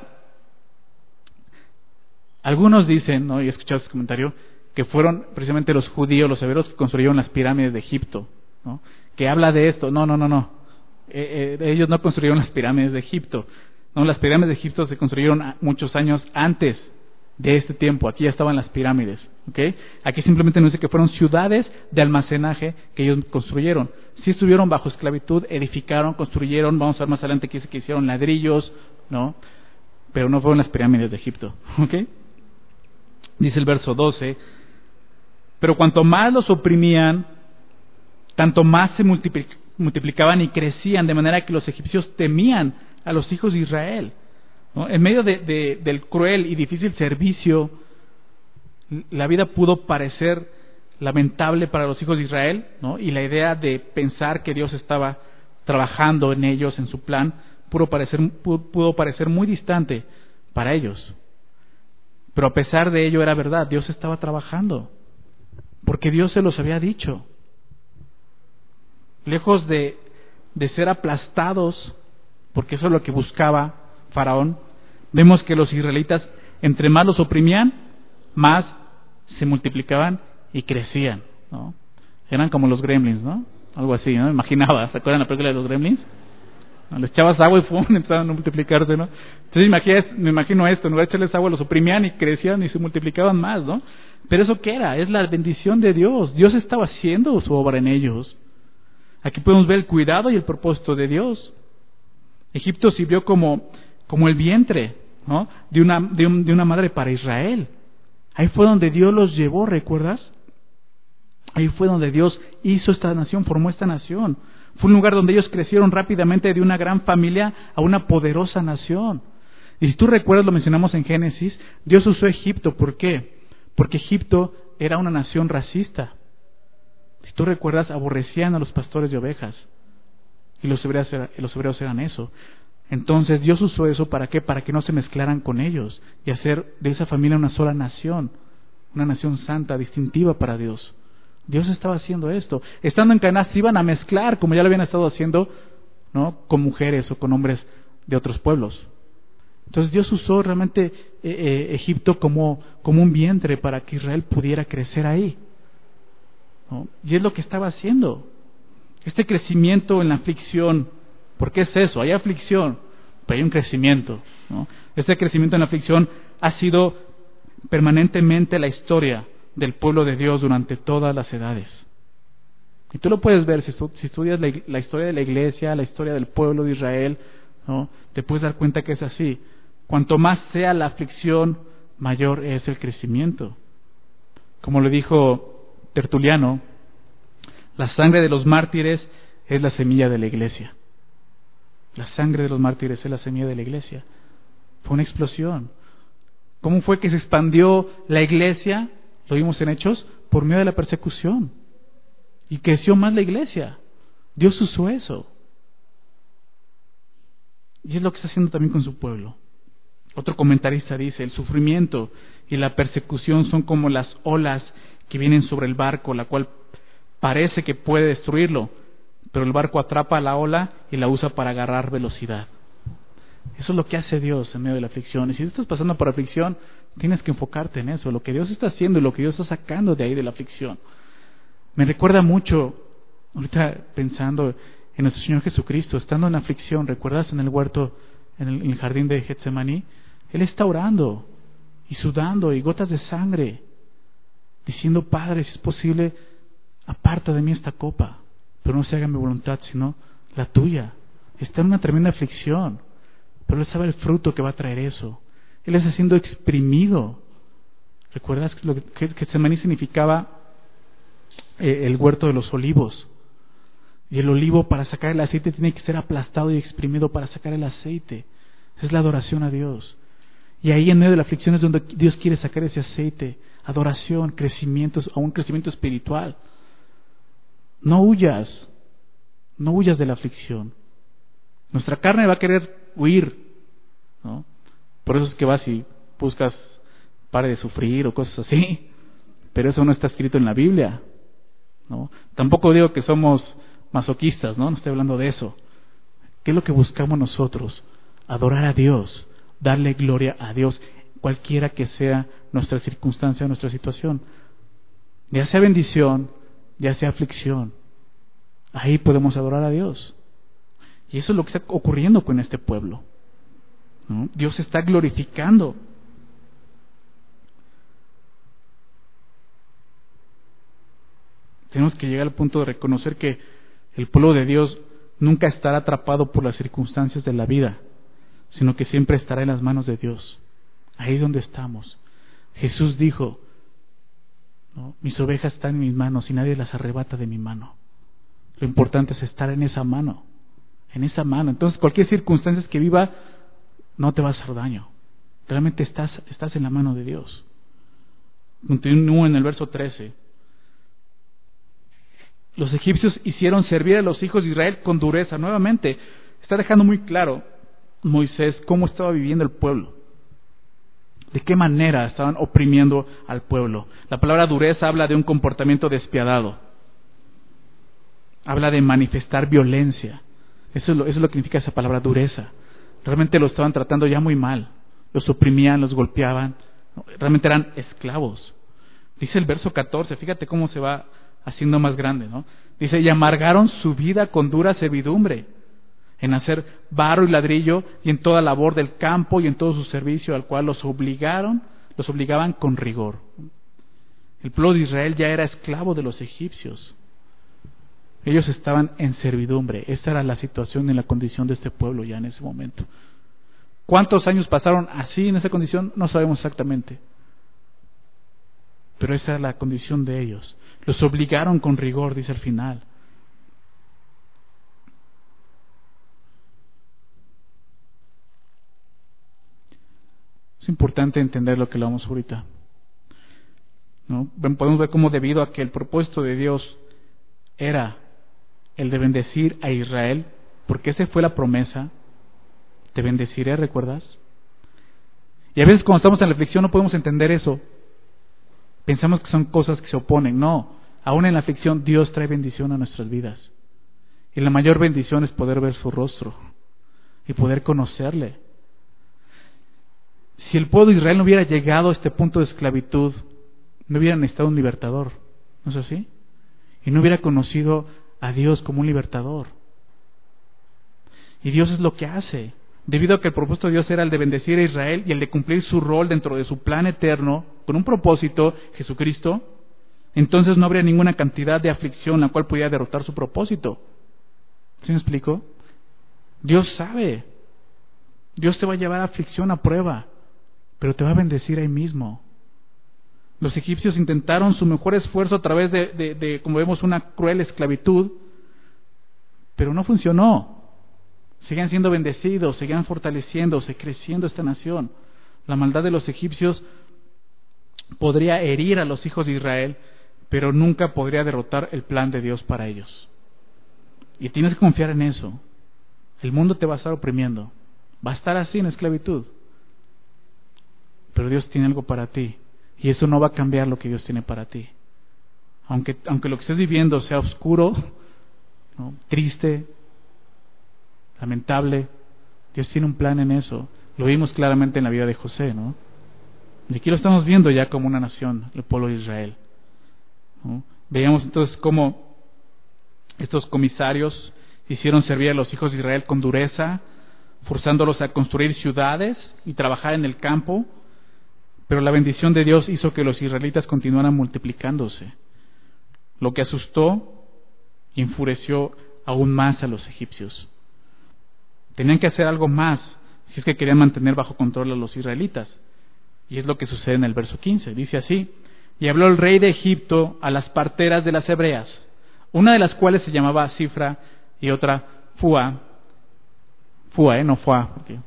algunos dicen, ¿no? Y he escuchado ese comentario, que fueron precisamente los judíos, los hebreos, que construyeron las pirámides de Egipto, ¿no? Que habla de esto. No, no, no, no. Eh, eh, ellos no construyeron las pirámides de Egipto. No, las pirámides de Egipto se construyeron muchos años antes de este tiempo. Aquí ya estaban las pirámides, ¿ok? Aquí simplemente nos dice que fueron ciudades de almacenaje que ellos construyeron. Sí estuvieron bajo esclavitud, edificaron, construyeron. Vamos a ver más adelante que dice que hicieron ladrillos, ¿no? Pero no fueron las pirámides de Egipto, ¿ok? Dice el verso doce, pero cuanto más los oprimían, tanto más se multiplicaban y crecían, de manera que los egipcios temían a los hijos de Israel, ¿no? En medio de, de, del cruel y difícil servicio, la vida pudo parecer lamentable para los hijos de Israel, ¿no? Y la idea de pensar que Dios estaba trabajando en ellos, en su plan, pudo parecer, pudo, pudo parecer muy distante para ellos. Pero a pesar de ello era verdad, Dios estaba trabajando, porque Dios se los había dicho. Lejos de, de ser aplastados, porque eso es lo que buscaba Faraón, vemos que los israelitas, entre más los oprimían, más se multiplicaban y crecían, ¿no? Eran como los gremlins, ¿no? Algo así, ¿no? Imaginaba, ¿se acuerdan la película de los gremlins? Les echabas agua y ¡fum! Empezaban a multiplicarse, ¿no? Entonces imagina, me imagino esto, en lugar de echarles agua, los oprimían y crecían y se multiplicaban más, ¿no? Pero ¿eso qué era? Es la bendición de Dios. Dios estaba haciendo su obra en ellos. Aquí podemos ver el cuidado y el propósito de Dios. Egipto sirvió como, como el vientre, ¿no? de, una, de, un, de una madre para Israel. Ahí fue donde Dios los llevó, ¿recuerdas? Ahí fue donde Dios hizo esta nación, formó esta nación. Fue un lugar donde ellos crecieron rápidamente de una gran familia a una poderosa nación. Y si tú recuerdas, lo mencionamos en Génesis, Dios usó Egipto. ¿Por qué? Porque Egipto era una nación racista. Si tú recuerdas, aborrecían a los pastores de ovejas. Y los hebreos, los hebreos eran eso. Entonces Dios usó eso, ¿para qué? Para que no se mezclaran con ellos y hacer de esa familia una sola nación, una nación santa, distintiva para Dios. Dios estaba haciendo esto. Estando en Canaán se iban a mezclar, como ya lo habían estado haciendo, ¿no?, con mujeres o con hombres de otros pueblos. Entonces Dios usó realmente eh, eh, Egipto como, como un vientre para que Israel pudiera crecer ahí, ¿no? Y es lo que estaba haciendo. Este crecimiento en la aflicción, ¿por qué es eso? Hay aflicción, pero hay un crecimiento, ¿no? Este crecimiento en la aflicción ha sido permanentemente la historia del pueblo de Dios durante todas las edades. Y tú lo puedes ver si, si estudias la, la historia de la iglesia, la historia del pueblo de Israel, ¿no?, te puedes dar cuenta que es así. Cuanto más sea la aflicción, mayor es el crecimiento. Como le dijo Tertuliano, la sangre de los mártires es la semilla de la iglesia. La sangre de los mártires es la semilla de la iglesia. Fue una explosión. ¿Cómo fue que se expandió la iglesia? Lo vimos en Hechos, por medio de la persecución. Y creció más la iglesia. Dios usó eso. Y es lo que está haciendo también con su pueblo. Otro comentarista dice, el sufrimiento y la persecución son como las olas que vienen sobre el barco, la cual parece que puede destruirlo, pero el barco atrapa a la ola y la usa para agarrar velocidad. Eso es lo que hace Dios en medio de la aflicción. Y si tú estás pasando por aflicción, tienes que enfocarte en eso, lo que Dios está haciendo y lo que Dios está sacando de ahí de la aflicción. Me recuerda mucho, ahorita pensando en nuestro Señor Jesucristo, estando en la aflicción, ¿recuerdas en el huerto, en el, en el jardín de Getsemaní? Él está orando y sudando y gotas de sangre, diciendo, Padre, si es posible, aparta de mí esta copa, pero no se haga mi voluntad, sino la tuya. Está en una tremenda aflicción, pero Él sabe el fruto que va a traer eso. Él está siendo exprimido. ¿Recuerdas lo que Getsemaní significaba? Eh, el huerto de los olivos. Y el olivo, para sacar el aceite, tiene que ser aplastado y exprimido para sacar el aceite. Es la adoración a Dios. Y ahí en medio de la aflicción es donde Dios quiere sacar ese aceite. Adoración, crecimiento, a un crecimiento espiritual. No huyas, no huyas de la aflicción. Nuestra carne va a querer huir, ¿no? Por eso es que vas y buscas pare de sufrir o cosas así, pero eso no está escrito en la Biblia, ¿no? Tampoco digo que somos masoquistas, ¿no? No estoy hablando de eso. ¿Qué es lo que buscamos nosotros? Adorar a Dios, darle gloria a Dios, cualquiera que sea nuestra circunstancia, nuestra situación, ya sea bendición, ya sea aflicción. Ahí podemos adorar a Dios. Y eso es lo que está ocurriendo con este pueblo, ¿no? Dios se está glorificando. Tenemos que llegar al punto de reconocer que el pueblo de Dios nunca estará atrapado por las circunstancias de la vida, sino que siempre estará en las manos de Dios. Ahí es donde estamos. Jesús dijo, ¿no?, mis ovejas están en mis manos y nadie las arrebata de mi mano. Lo importante es estar en esa mano, en esa mano. Entonces cualquier circunstancia que viva no te va a hacer daño. Realmente estás, estás en la mano de Dios. Continúo en el verso trece. Los egipcios hicieron servir a los hijos de Israel con dureza. Nuevamente está dejando muy claro Moisés cómo estaba viviendo el pueblo, de qué manera estaban oprimiendo al pueblo. La palabra dureza habla de un comportamiento despiadado, habla de manifestar violencia. Eso es lo, eso es lo que significa esa palabra dureza. Realmente lo estaban tratando ya muy mal, los oprimían, los golpeaban, realmente eran esclavos. Dice el verso catorce, fíjate cómo se va haciendo más grande, ¿no? Dice, y amargaron su vida con dura servidumbre, en hacer barro y ladrillo, y en toda labor del campo, y en todo su servicio, al cual los obligaron, los obligaban con rigor. El pueblo de Israel ya era esclavo de los egipcios. Ellos estaban en servidumbre. Esta era la situación y la condición de este pueblo ya en ese momento. ¿Cuántos años pasaron así en esa condición? No sabemos exactamente. pero esa es la condición de ellos. Los obligaron con rigor, dice al final. Es importante entender lo que hablamos ahorita, ¿no? Podemos ver cómo, debido a que el propósito de Dios era el de bendecir a Israel, porque esa fue la promesa, te bendeciré, ¿recuerdas? Y a veces cuando estamos en la aflicción no podemos entender eso. Pensamos que son cosas que se oponen. No, aún en la aflicción Dios trae bendición a nuestras vidas. Y la mayor bendición es poder ver su rostro y poder conocerle. Si el pueblo de Israel no hubiera llegado a este punto de esclavitud, no hubiera necesitado un libertador, ¿no es así? Y no hubiera conocido a Dios como un libertador. Y Dios es lo que hace. Debido a que el propósito de Dios era el de bendecir a Israel y el de cumplir su rol dentro de su plan eterno, con un propósito, Jesucristo, entonces no habría ninguna cantidad de aflicción la cual pudiera derrotar su propósito. ¿Sí me explico? Dios sabe. Dios te va a llevar a aflicción, a prueba, pero te va a bendecir ahí mismo. Los egipcios intentaron su mejor esfuerzo a través de, de, de, como vemos, una cruel esclavitud, pero no funcionó. Seguían siendo bendecidos, seguían fortaleciéndose, creciendo esta nación. La maldad de los egipcios podría herir a los hijos de Israel, pero nunca podría derrotar el plan de Dios para ellos. Y tienes que confiar en eso. El mundo te va a estar oprimiendo, va a estar así en esclavitud, pero Dios tiene algo para ti, y eso no va a cambiar lo que Dios tiene para ti. Aunque, aunque lo que estés viviendo sea oscuro, ¿no?, triste, lamentable, Dios tiene un plan en eso. Lo vimos claramente en la vida de José, ¿no? Y aquí lo estamos viendo ya como una nación, el pueblo de Israel, ¿no? Veíamos entonces cómo estos comisarios hicieron servir a los hijos de Israel con dureza, forzándolos a construir ciudades y trabajar en el campo, pero la bendición de Dios hizo que los israelitas continuaran multiplicándose, lo que asustó y enfureció aún más a los egipcios. Tenían que hacer algo más si es que querían mantener bajo control a los israelitas. Y es lo que sucede en el verso quince. Dice así: y habló el rey de Egipto a las parteras de las hebreas, una de las cuales se llamaba Cifra y otra Fua. Fua, ¿eh? No Fua. Porque...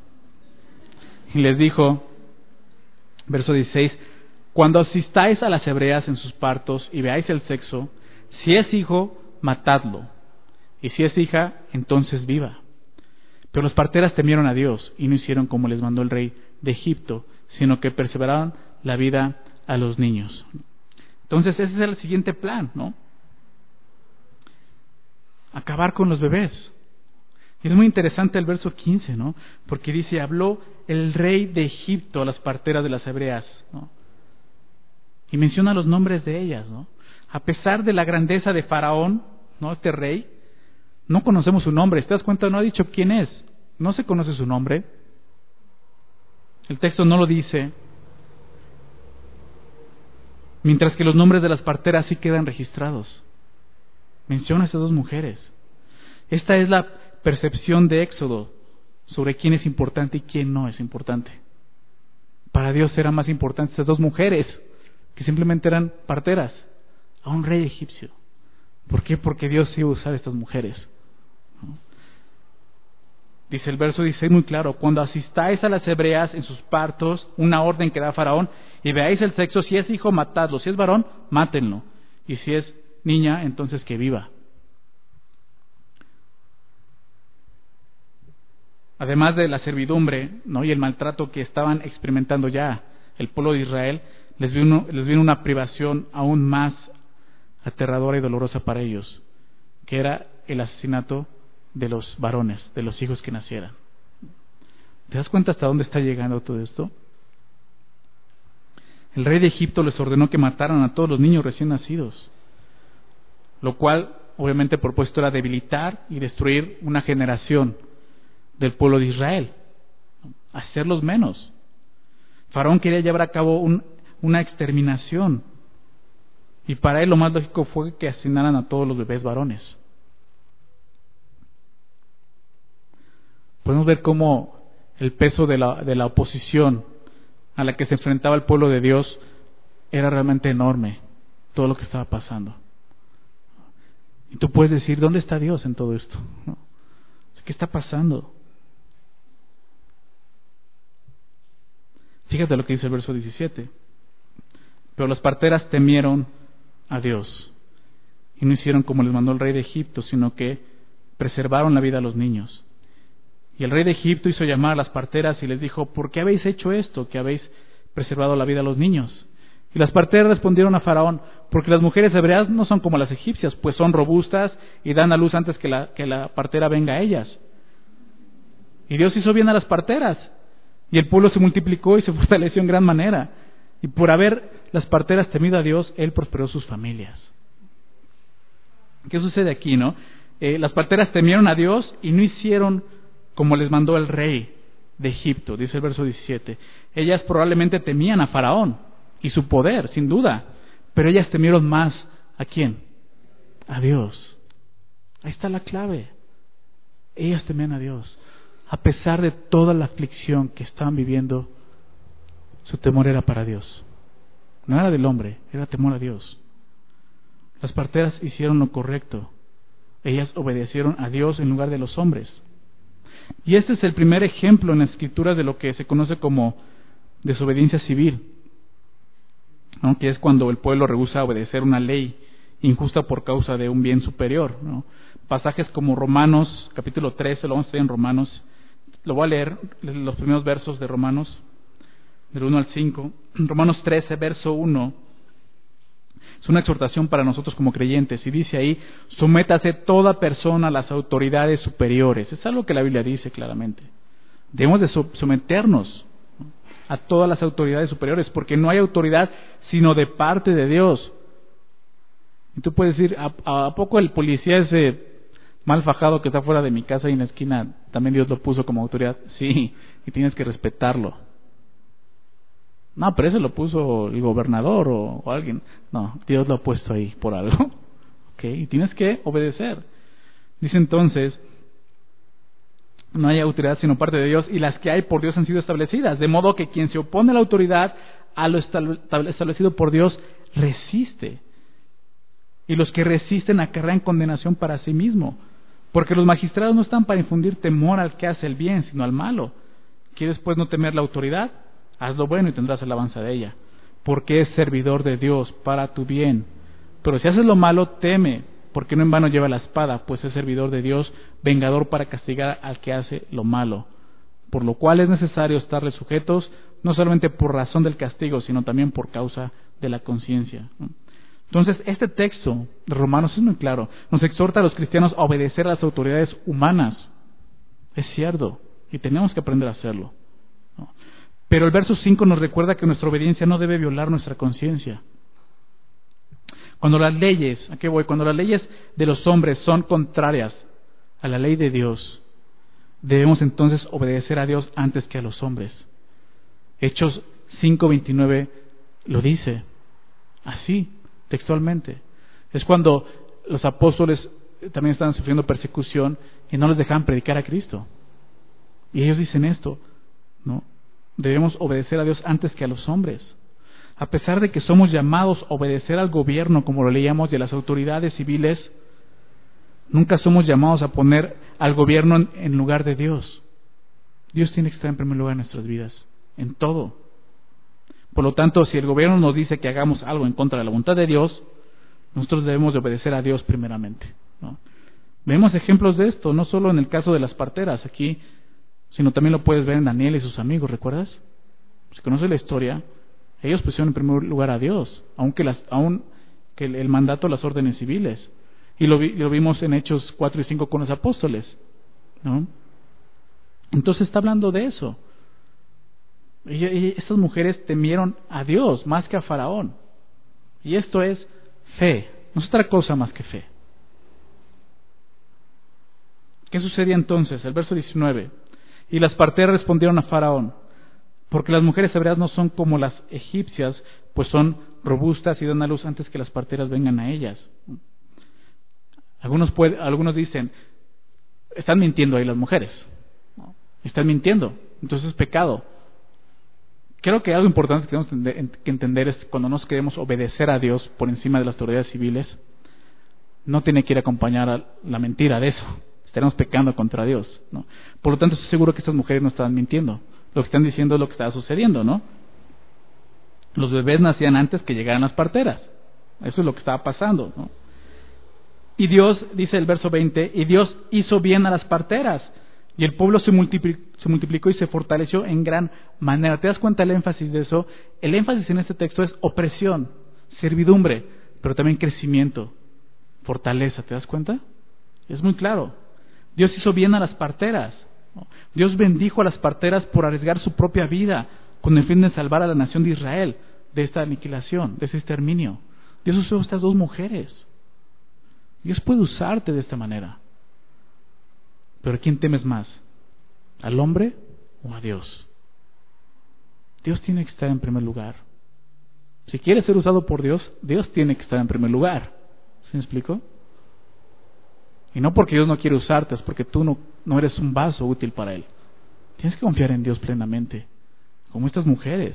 Y les dijo, verso dieciséis: cuando asistáis a las hebreas en sus partos y veáis el sexo, si es hijo, matadlo, y si es hija, entonces viva. Pero las parteras temieron a Dios y no hicieron como les mandó el rey de Egipto, sino que perseveraron la vida a los niños. Entonces ese es el siguiente plan, ¿no? Acabar con los bebés. Y es muy interesante el verso quince, ¿no? Porque dice: habló el rey de Egipto a las parteras de las hebreas, ¿no? Y menciona los nombres de ellas, ¿no? A pesar de la grandeza de Faraón, ¿no?, este rey, no conocemos su nombre. ¿Te das cuenta? No ha dicho quién es. No se conoce su nombre. El texto no lo dice. Mientras que los nombres de las parteras sí quedan registrados. Menciona a estas dos mujeres. Esta es la percepción de Éxodo sobre quién es importante y quién no es importante. Para Dios eran más importantes estas dos mujeres, que simplemente eran parteras, a un rey egipcio. ¿Por qué? Porque Dios iba a usar a estas mujeres. Dice el verso dieciséis muy claro: cuando asistáis a las hebreas en sus partos, una orden que da Faraón, y veáis el sexo, si es hijo, matadlo, si es varón, mátenlo, y si es niña, entonces que viva. Además de la servidumbre, ¿no?, y el maltrato que estaban experimentando ya el pueblo de Israel, les vino, les vino una privación aún más aterradora y dolorosa para ellos, que era el asesinato de los varones, de los hijos que nacieran. ¿Te das cuenta hasta dónde está llegando todo esto? El rey de Egipto les ordenó que mataran a todos los niños recién nacidos, lo cual obviamente el propósito era debilitar y destruir una generación del pueblo de Israel, hacerlos menos. Faraón quería llevar a cabo un, una exterminación, y para él lo más lógico fue que asesinaran a todos los bebés varones. Podemos ver cómo el peso de la, de la oposición a la que se enfrentaba el pueblo de Dios era realmente enorme todo lo que estaba pasando. Y tú puedes decir, ¿dónde está Dios en todo esto? ¿No? ¿Qué está pasando? Fíjate lo que dice el verso diecisiete. Pero las parteras temieron a Dios y no hicieron como les mandó el rey de Egipto, sino que preservaron la vida a los niños. Y el rey de Egipto hizo llamar a las parteras y les dijo, ¿por qué habéis hecho esto, que habéis preservado la vida a los niños? Y las parteras respondieron a Faraón, porque las mujeres hebreas no son como las egipcias, pues son robustas y dan a luz antes que la, que la partera venga a ellas. Y Dios hizo bien a las parteras, y el pueblo se multiplicó y se fortaleció en gran manera. Y por haber las parteras temido a Dios, Él prosperó sus familias. ¿Qué sucede aquí, no? Eh, las parteras temieron a Dios y no hicieron como les mandó el rey de Egipto, dice el verso diecisiete. Ellas probablemente temían a Faraón y su poder, sin duda, pero ellas temieron más ¿a quién? A Dios. Ahí está la clave. Ellas temían a Dios. A pesar de toda la aflicción que estaban viviendo, su temor era para Dios. No era del hombre, era temor a Dios. Las parteras hicieron lo correcto. Ellas obedecieron a Dios en lugar de los hombres. Y este es el primer ejemplo en la Escritura de lo que se conoce como desobediencia civil, ¿no? Que es cuando el pueblo rehúsa obedecer una ley injusta por causa de un bien superior, ¿no? Pasajes como Romanos, capítulo trece, lo vamos a leer en Romanos. Lo voy a leer, los primeros versos de Romanos, del uno al cinco. Romanos trece, verso uno. Es una exhortación para nosotros como creyentes, y dice ahí, sométase toda persona a las autoridades superiores. Es algo que la Biblia dice claramente. Debemos de someternos a todas las autoridades superiores, porque no hay autoridad sino de parte de Dios. Y tú puedes decir, ¿a, a poco el policía ese mal fajado que está fuera de mi casa y en la esquina, también Dios lo puso como autoridad? Sí, y tienes que respetarlo. No, pero ese lo puso el gobernador o, o alguien. No, Dios lo ha puesto ahí por algo. ¿Okay? Y tienes que obedecer. Dice entonces, no hay autoridad sino parte de Dios, y las que hay por Dios han sido establecidas. De modo que quien se opone a la autoridad, a lo establecido por Dios, resiste. Y los que resisten acarrean condenación para sí mismo. Porque los magistrados no están para infundir temor al que hace el bien, sino al malo. ¿Quieres pues no temer la autoridad? Haz lo bueno y tendrás alabanza de ella, porque es servidor de Dios para tu bien. Pero si haces lo malo, teme, porque no en vano lleva la espada, pues es servidor de Dios, vengador para castigar al que hace lo malo. Por lo cual es necesario estarle sujetos, no solamente por razón del castigo, sino también por causa de la conciencia. Entonces, este texto de Romanos es muy claro. Nos exhorta a los cristianos a obedecer a las autoridades humanas. Es cierto, y tenemos que aprender a hacerlo. Pero el verso cinco nos recuerda que nuestra obediencia no debe violar nuestra conciencia. Cuando las leyes, ¿a qué voy? Cuando las leyes de los hombres son contrarias a la ley de Dios, debemos entonces obedecer a Dios antes que a los hombres. Hechos cinco veintinueve lo dice así, textualmente. Es cuando los apóstoles también estaban sufriendo persecución y no les dejaban predicar a Cristo. Y ellos dicen esto, ¿no? Debemos obedecer a Dios antes que a los hombres. A pesar de que somos llamados a obedecer al gobierno, como lo leíamos, y a las autoridades civiles, nunca somos llamados a poner al gobierno en, en lugar de Dios. Dios tiene que estar en primer lugar en nuestras vidas, en todo. Por lo tanto, si el gobierno nos dice que hagamos algo en contra de la voluntad de Dios, nosotros debemos de obedecer a Dios primeramente, ¿no? Vemos ejemplos de esto, no solo en el caso de las parteras aquí, sino también lo puedes ver en Daniel y sus amigos, ¿recuerdas? Si conoces la historia, ellos pusieron en primer lugar a Dios, aunque las, aun que el, el mandato, las órdenes civiles. Y lo, vi, lo vimos en Hechos cuatro y cinco con los apóstoles, ¿no? Entonces está hablando de eso. Y, y estas mujeres temieron a Dios más que a Faraón. Y esto es fe, no es otra cosa más que fe. ¿Qué sucedía entonces? El verso diecinueve. Y las parteras respondieron a Faraón, porque las mujeres hebreas no son como las egipcias, pues son robustas y dan a luz antes que las parteras vengan a ellas. Algunos, puede, algunos dicen, están mintiendo ahí las mujeres, están mintiendo, entonces es pecado. ¿Qué creo que algo importante que tenemos que entender es cuando nos queremos obedecer a Dios por encima de las autoridades civiles, no tiene que ir acompañar a la mentira de eso. Estaremos pecando contra Dios, ¿no? Por lo tanto, estoy seguro que estas mujeres no estaban mintiendo. Lo que están diciendo es lo que estaba sucediendo, ¿no? Los bebés nacían antes que llegaran las parteras. Eso es lo que estaba pasando, ¿no? Y Dios, dice el verso veinte, y Dios hizo bien a las parteras, y el pueblo se multiplicó, se multiplicó y se fortaleció en gran manera. ¿Te das cuenta el énfasis de eso? El énfasis en este texto es opresión, servidumbre, pero también crecimiento, fortaleza. ¿Te das cuenta? Es muy claro. Dios hizo bien a las parteras. Dios bendijo a las parteras por arriesgar su propia vida con el fin de salvar a la nación de Israel de esta aniquilación, de ese exterminio. Dios usó a estas dos mujeres. Dios puede usarte de esta manera. Pero ¿a quién temes más? ¿Al hombre o a Dios? Dios tiene que estar en primer lugar. Si quieres ser usado por Dios, Dios tiene que estar en primer lugar. ¿Sí me explico? Y no porque Dios no quiere usarte, es porque tú no, no eres un vaso útil para Él. Tienes que confiar en Dios plenamente, como estas mujeres.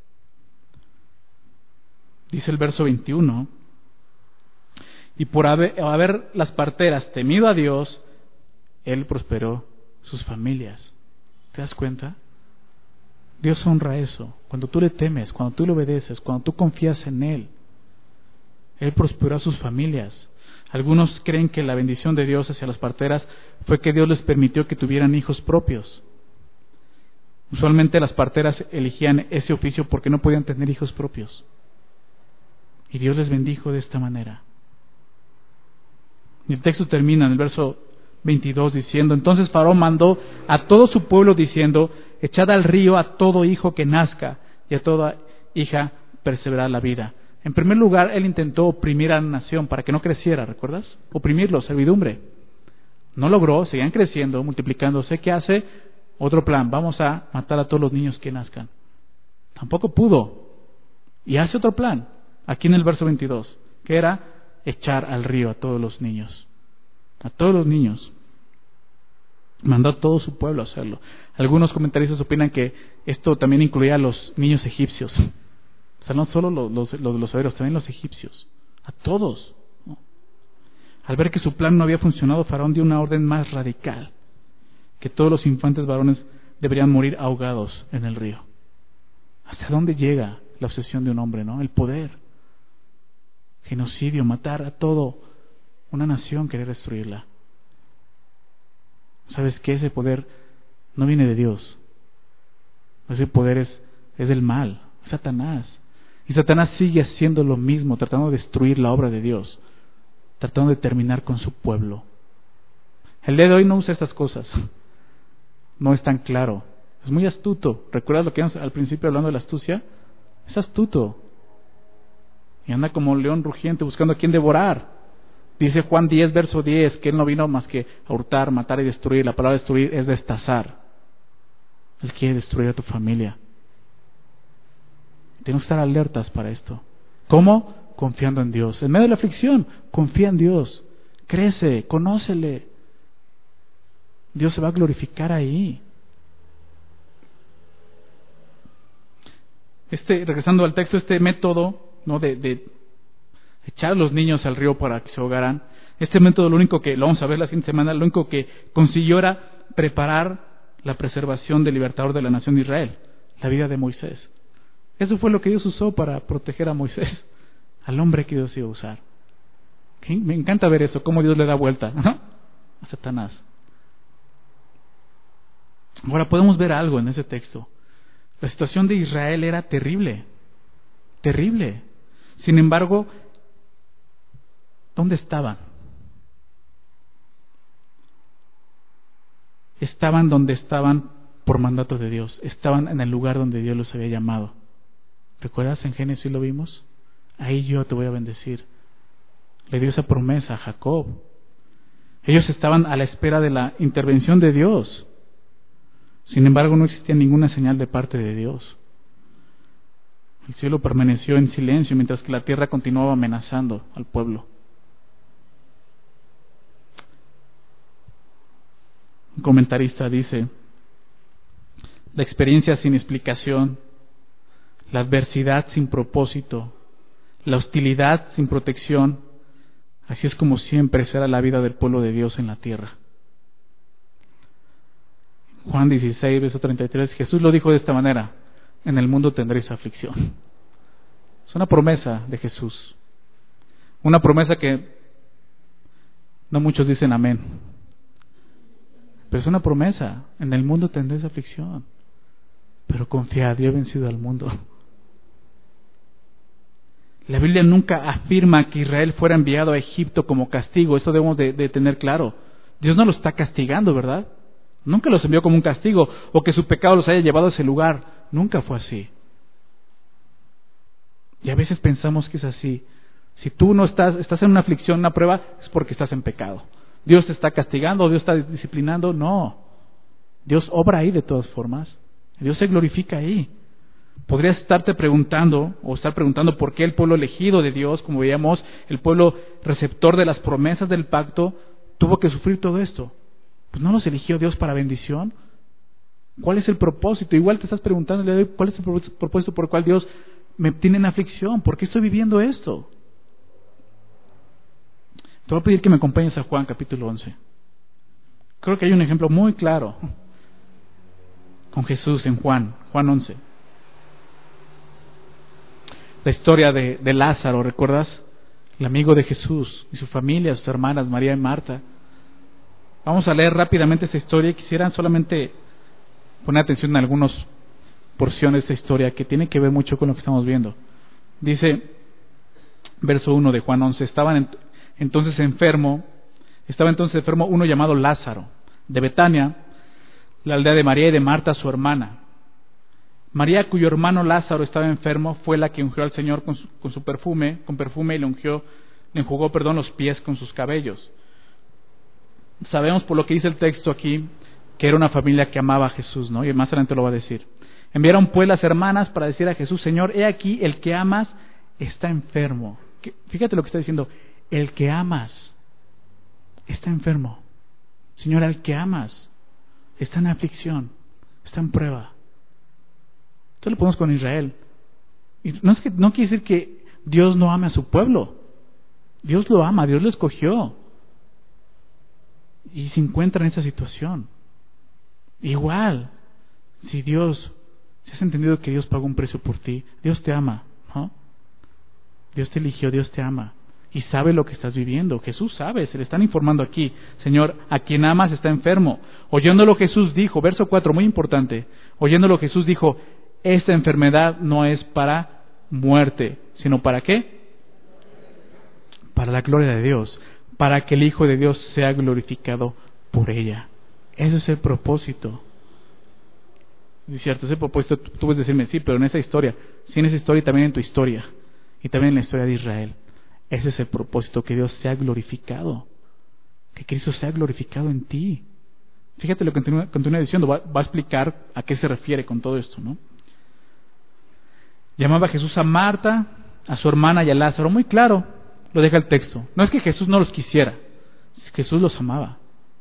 Dice el verso veintiuno, y por haber, haber las parteras temido a Dios, Él prosperó sus familias. ¿Te das cuenta? Dios honra eso. Cuando tú le temes, cuando tú le obedeces, cuando tú confías en Él, Él prosperó a sus familias. Algunos creen que la bendición de Dios hacia las parteras fue que Dios les permitió que tuvieran hijos propios. Usualmente las parteras elegían ese oficio porque no podían tener hijos propios. Y Dios les bendijo de esta manera. Y el texto termina en el verso veintidós diciendo, entonces Faraón mandó a todo su pueblo diciendo, echad al río a todo hijo que nazca y a toda hija perseverar la vida. En primer lugar, él intentó oprimir a la nación para que no creciera, ¿recuerdas? Oprimirlos, servidumbre. No logró, seguían creciendo, multiplicándose. ¿Qué hace? Otro plan, vamos a matar a todos los niños que nazcan. Tampoco pudo. Y hace otro plan, aquí en el verso veintidós, que era echar al río a todos los niños. A todos los niños. Mandó a todo su pueblo a hacerlo. Algunos comentaristas opinan que esto también incluía a los niños egipcios. O sea, no solo los, los, los, los hebreos, también los egipcios. A todos, ¿no? Al ver que su plan no había funcionado, Faraón dio una orden más radical. Que todos los infantes varones deberían morir ahogados en el río. ¿Hasta dónde llega la obsesión de un hombre, no? El poder. Genocidio, matar a todo una nación, querer destruirla. ¿Sabes qué? Ese poder no viene de Dios. Ese poder es, es del mal, es Satanás. Y Satanás sigue haciendo lo mismo, tratando de destruir la obra de Dios, tratando de terminar con su pueblo. El día de hoy no usa estas cosas. No es tan claro. Es muy astuto. ¿Recuerdas lo que vimos al principio hablando de la astucia? Es astuto. Y anda como un león rugiente buscando a quien devorar. Dice Juan diez, verso diez, que Él no vino más que a hurtar, matar y destruir. La palabra destruir es destazar. Él quiere destruir a tu familia. Tenemos que estar alertas para esto. ¿Cómo? Confiando en Dios. En medio de la aflicción, confía en Dios. Crece, conócele. Dios se va a glorificar ahí. Este, regresando al texto, este método, ¿no? de, de echar a los niños al río para que se ahogaran, este método lo único que, lo vamos a ver la siguiente semana, lo único que consiguió era preparar la preservación del libertador de la nación de Israel, la vida de Moisés. Eso fue lo que Dios usó para proteger a Moisés, al hombre que Dios iba a usar. ¿Sí? Me encanta ver esto, cómo Dios le da vuelta, ¿no? A Satanás. Ahora podemos ver algo en ese texto. La situación de Israel era terrible, terrible. Sin embargo, ¿dónde estaban? Estaban donde estaban por mandato de Dios. Estaban en el lugar donde Dios los había llamado. ¿Recuerdas? En Génesis lo vimos. Ahí yo te voy a bendecir. Le dio esa promesa a Jacob. Ellos estaban a la espera de la intervención de Dios. Sin embargo, no existía ninguna señal de parte de Dios. El cielo permaneció en silencio mientras que la tierra continuaba amenazando al pueblo. Un comentarista dice, la experiencia sin explicación la adversidad sin propósito, la hostilidad sin protección. Así es como siempre será la vida del pueblo de Dios en la tierra. Juan dieciséis, verso treinta y tres, Jesús lo dijo de esta manera: en el mundo tendréis aflicción. Es una promesa de Jesús. Una promesa que no muchos dicen amén. Pero es una promesa: en el mundo tendréis aflicción. Pero confiad, yo he vencido al mundo. La Biblia nunca afirma que Israel fuera enviado a Egipto como castigo. Eso debemos de, de tener claro. Dios no lo está castigando, ¿verdad? Nunca los envió como un castigo o que su pecado los haya llevado a ese lugar. Nunca fue así. Y a veces pensamos que es así. Si tú no estás, estás en una aflicción, una prueba, es porque estás en pecado. Dios te está castigando, Dios está disciplinando. No. Dios obra ahí de todas formas. Dios se glorifica ahí. Podrías estarte preguntando o estar preguntando por qué el pueblo elegido de Dios, como veíamos, el pueblo receptor de las promesas del pacto, tuvo que sufrir todo esto. Pues no los eligió Dios para bendición. ¿Cuál es el propósito? Igual te estás preguntando, ¿cuál es el propósito por el cual Dios me tiene en aflicción? ¿Por qué estoy viviendo esto? Te voy a pedir que me acompañes a Juan capítulo once. Creo que hay un ejemplo muy claro con Jesús en Juan, Juan once. La historia de, de Lázaro, ¿recuerdas? El amigo de Jesús y su familia, sus hermanas María y Marta. Vamos a leer rápidamente esta historia y quisiera solamente poner atención en algunas porciones de esta historia que tiene que ver mucho con lo que estamos viendo. Dice, verso uno de Juan once, estaban entonces enfermo, estaba entonces enfermo uno llamado Lázaro, de Betania, la aldea de María y de Marta, su hermana. María, cuyo hermano Lázaro estaba enfermo, fue la que ungió al Señor con su, con su perfume, con perfume y le ungió, le enjugó, perdón, los pies con sus cabellos. Sabemos por lo que dice el texto aquí que era una familia que amaba a Jesús, ¿no? Y más adelante lo va a decir. Enviaron pues las hermanas para decir a Jesús: Señor, he aquí el que amas está enfermo. Fíjate lo que está diciendo: el que amas está enfermo. Señor, el que amas está en aflicción, está en prueba. Esto lo ponemos con Israel. Y no es que no quiere decir que Dios no ame a su pueblo. Dios lo ama, Dios lo escogió. Y se encuentra en esa situación. Igual, si Dios, si has entendido que Dios pagó un precio por ti, Dios te ama, ¿no? Dios te eligió, Dios te ama. Y sabe lo que estás viviendo. Jesús sabe, se le están informando aquí. Señor, a quien amas está enfermo. Oyéndolo Jesús dijo, verso cuatro, muy importante. Oyéndolo Jesús dijo: esta enfermedad no es para muerte, sino para ¿qué? Para la gloria de Dios, para que el Hijo de Dios sea glorificado por ella. Ese es el propósito. Es cierto, ese propósito, tú puedes decirme, sí, pero en esa historia, sí, en esa historia y también en tu historia, y también en la historia de Israel. Ese es el propósito, que Dios sea glorificado, que Cristo sea glorificado en ti. Fíjate lo que continúa, continúa diciendo, va, va a explicar a qué se refiere con todo esto, ¿no? Llamaba Jesús a Marta, a su hermana y a Lázaro. Muy claro, lo deja el texto. No es que Jesús no los quisiera, es que Jesús los amaba.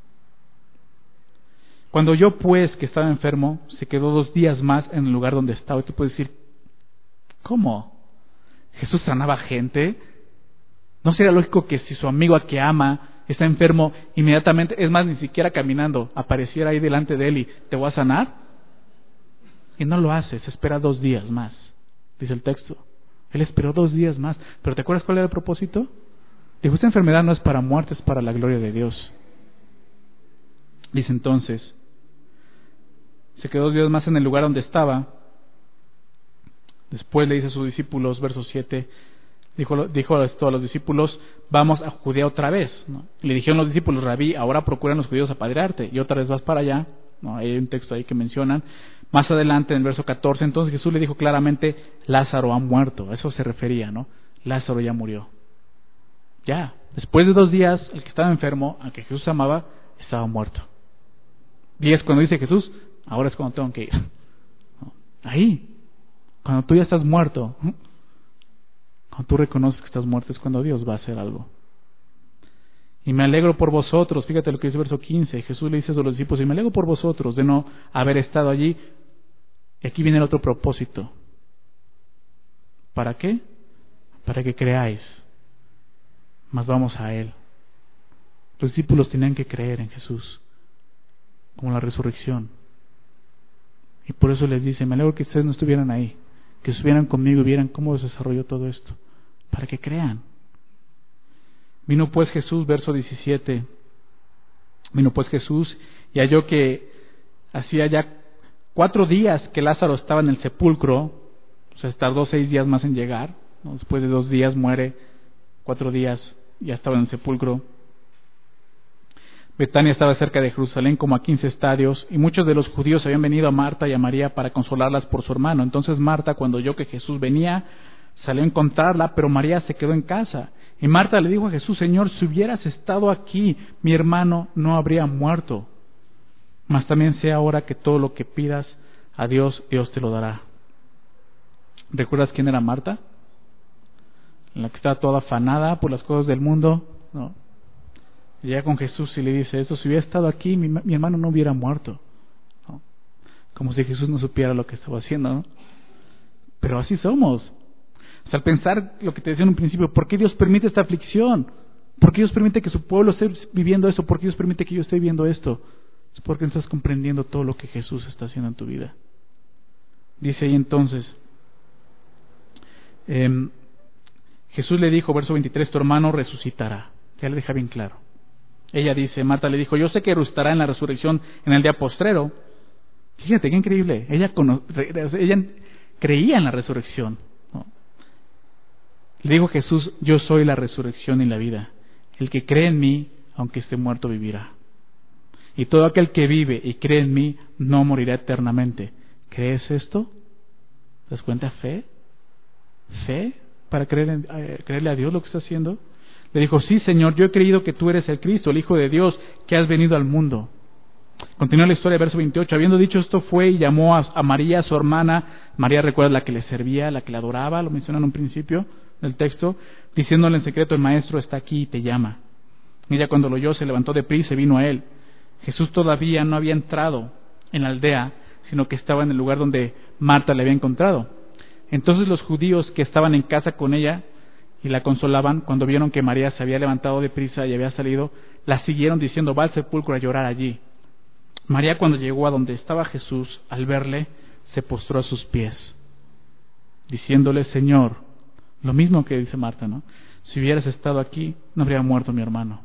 Cuando oyó pues que estaba enfermo, se quedó dos días más en el lugar donde estaba. Y tú puedes decir, ¿cómo? ¿Jesús sanaba gente? ¿No sería lógico que si su amigo a que ama está enfermo, inmediatamente, es más, ni siquiera caminando, apareciera ahí delante de él y te voy a sanar? Y no lo hace, se espera dos días más, dice el texto. Él esperó dos días más. ¿Pero te acuerdas cuál era el propósito? Dijo, esta enfermedad no es para muerte, es para la gloria de Dios. Dice entonces, se quedó dos días más en el lugar donde estaba. Después le dice a sus discípulos, verso siete, dijo, dijo esto a los discípulos: vamos a Judea otra vez, ¿no? Le dijeron los discípulos: Rabí, ahora procuran los judíos apedrearte, y otra vez vas para allá, ¿no? Hay un texto ahí que mencionan. Más adelante, en el verso catorce, entonces Jesús le dijo claramente: Lázaro ha muerto. A eso se refería, ¿no? Lázaro ya murió. Ya, después de dos días, el que estaba enfermo, al que Jesús amaba, estaba muerto. Y es cuando dice Jesús: ahora es cuando tengo que ir. ¿No? Ahí, cuando tú ya estás muerto, cuando tú reconoces que estás muerto, es cuando Dios va a hacer algo. Y me alegro por vosotros, fíjate lo que dice el verso quince, Jesús le dice a los discípulos: y me alegro por vosotros de no haber estado allí. Y aquí viene el otro propósito. ¿Para qué? Para que creáis. Mas vamos a Él. Los discípulos tenían que creer en Jesús, como la resurrección. Y por eso les dice, me alegro que ustedes no estuvieran ahí, que estuvieran conmigo y vieran cómo se desarrolló todo esto, para que crean. Vino pues Jesús, verso diecisiete, vino pues Jesús y halló que hacía ya cuatro días que Lázaro estaba en el sepulcro, o sea, tardó seis días más en llegar, ¿no? Después de dos días muere, cuatro días ya estaba en el sepulcro. Betania estaba cerca de Jerusalén como a quince estadios, y muchos de los judíos habían venido a Marta y a María para consolarlas por su hermano. Entonces Marta, cuando oyó que Jesús venía, salió a encontrarla, pero María se quedó en casa. Y Marta le dijo a Jesús, Señor, si hubieras estado aquí, mi hermano no habría muerto. Mas también sé ahora que todo lo que pidas a Dios, Dios te lo dará. ¿Recuerdas quién era Marta? La que estaba toda afanada por las cosas del mundo, ¿no? Llega con Jesús y le dice, esto si hubiera estado aquí, mi, mi hermano no hubiera muerto, ¿no? Como si Jesús no supiera lo que estaba haciendo, ¿no? Pero así somos. O sea, al pensar lo que te decía en un principio, ¿por qué Dios permite esta aflicción? ¿Por qué Dios permite que su pueblo esté viviendo esto? ¿Por qué Dios permite que yo esté viviendo esto? Es porque no estás comprendiendo todo lo que Jesús está haciendo en tu vida. Dice ahí entonces, eh, Jesús le dijo, verso veintitrés, tu hermano resucitará. Ya le deja bien claro. Ella dice, Marta le dijo, yo sé que resucitará en la resurrección en el día postrero. Fíjate qué increíble. Ella, cono- ella creía en la resurrección, ¿no? Le dijo Jesús, yo soy la resurrección y la vida. El que cree en mí, aunque esté muerto, vivirá. Y todo aquel que vive y cree en mí, no morirá eternamente. ¿Crees esto? ¿Te das cuenta? Fe. Fe para creer en, eh, creerle a Dios lo que está haciendo. Le dijo, sí, Señor, yo he creído que tú eres el Cristo, el Hijo de Dios, que has venido al mundo. Continúa la historia, verso veintiocho. Habiendo dicho esto, fue y llamó a, a María, su hermana. María, recuerda, la que le servía, la que le adoraba, lo menciona en un principio del texto, diciéndole en secreto, el maestro está aquí y te llama. Ella, cuando lo oyó, se levantó deprisa y vino a él. Jesús todavía no había entrado en la aldea, sino que estaba en el lugar donde Marta le había encontrado. Entonces los judíos que estaban en casa con ella y la consolaban, cuando vieron que María se había levantado deprisa y había salido, la siguieron diciendo, va al sepulcro a llorar allí. María, cuando llegó a donde estaba Jesús, al verle, se postró a sus pies, diciéndole, Señor, lo mismo que dice Marta, ¿no? Si hubieras estado aquí, no habría muerto mi hermano.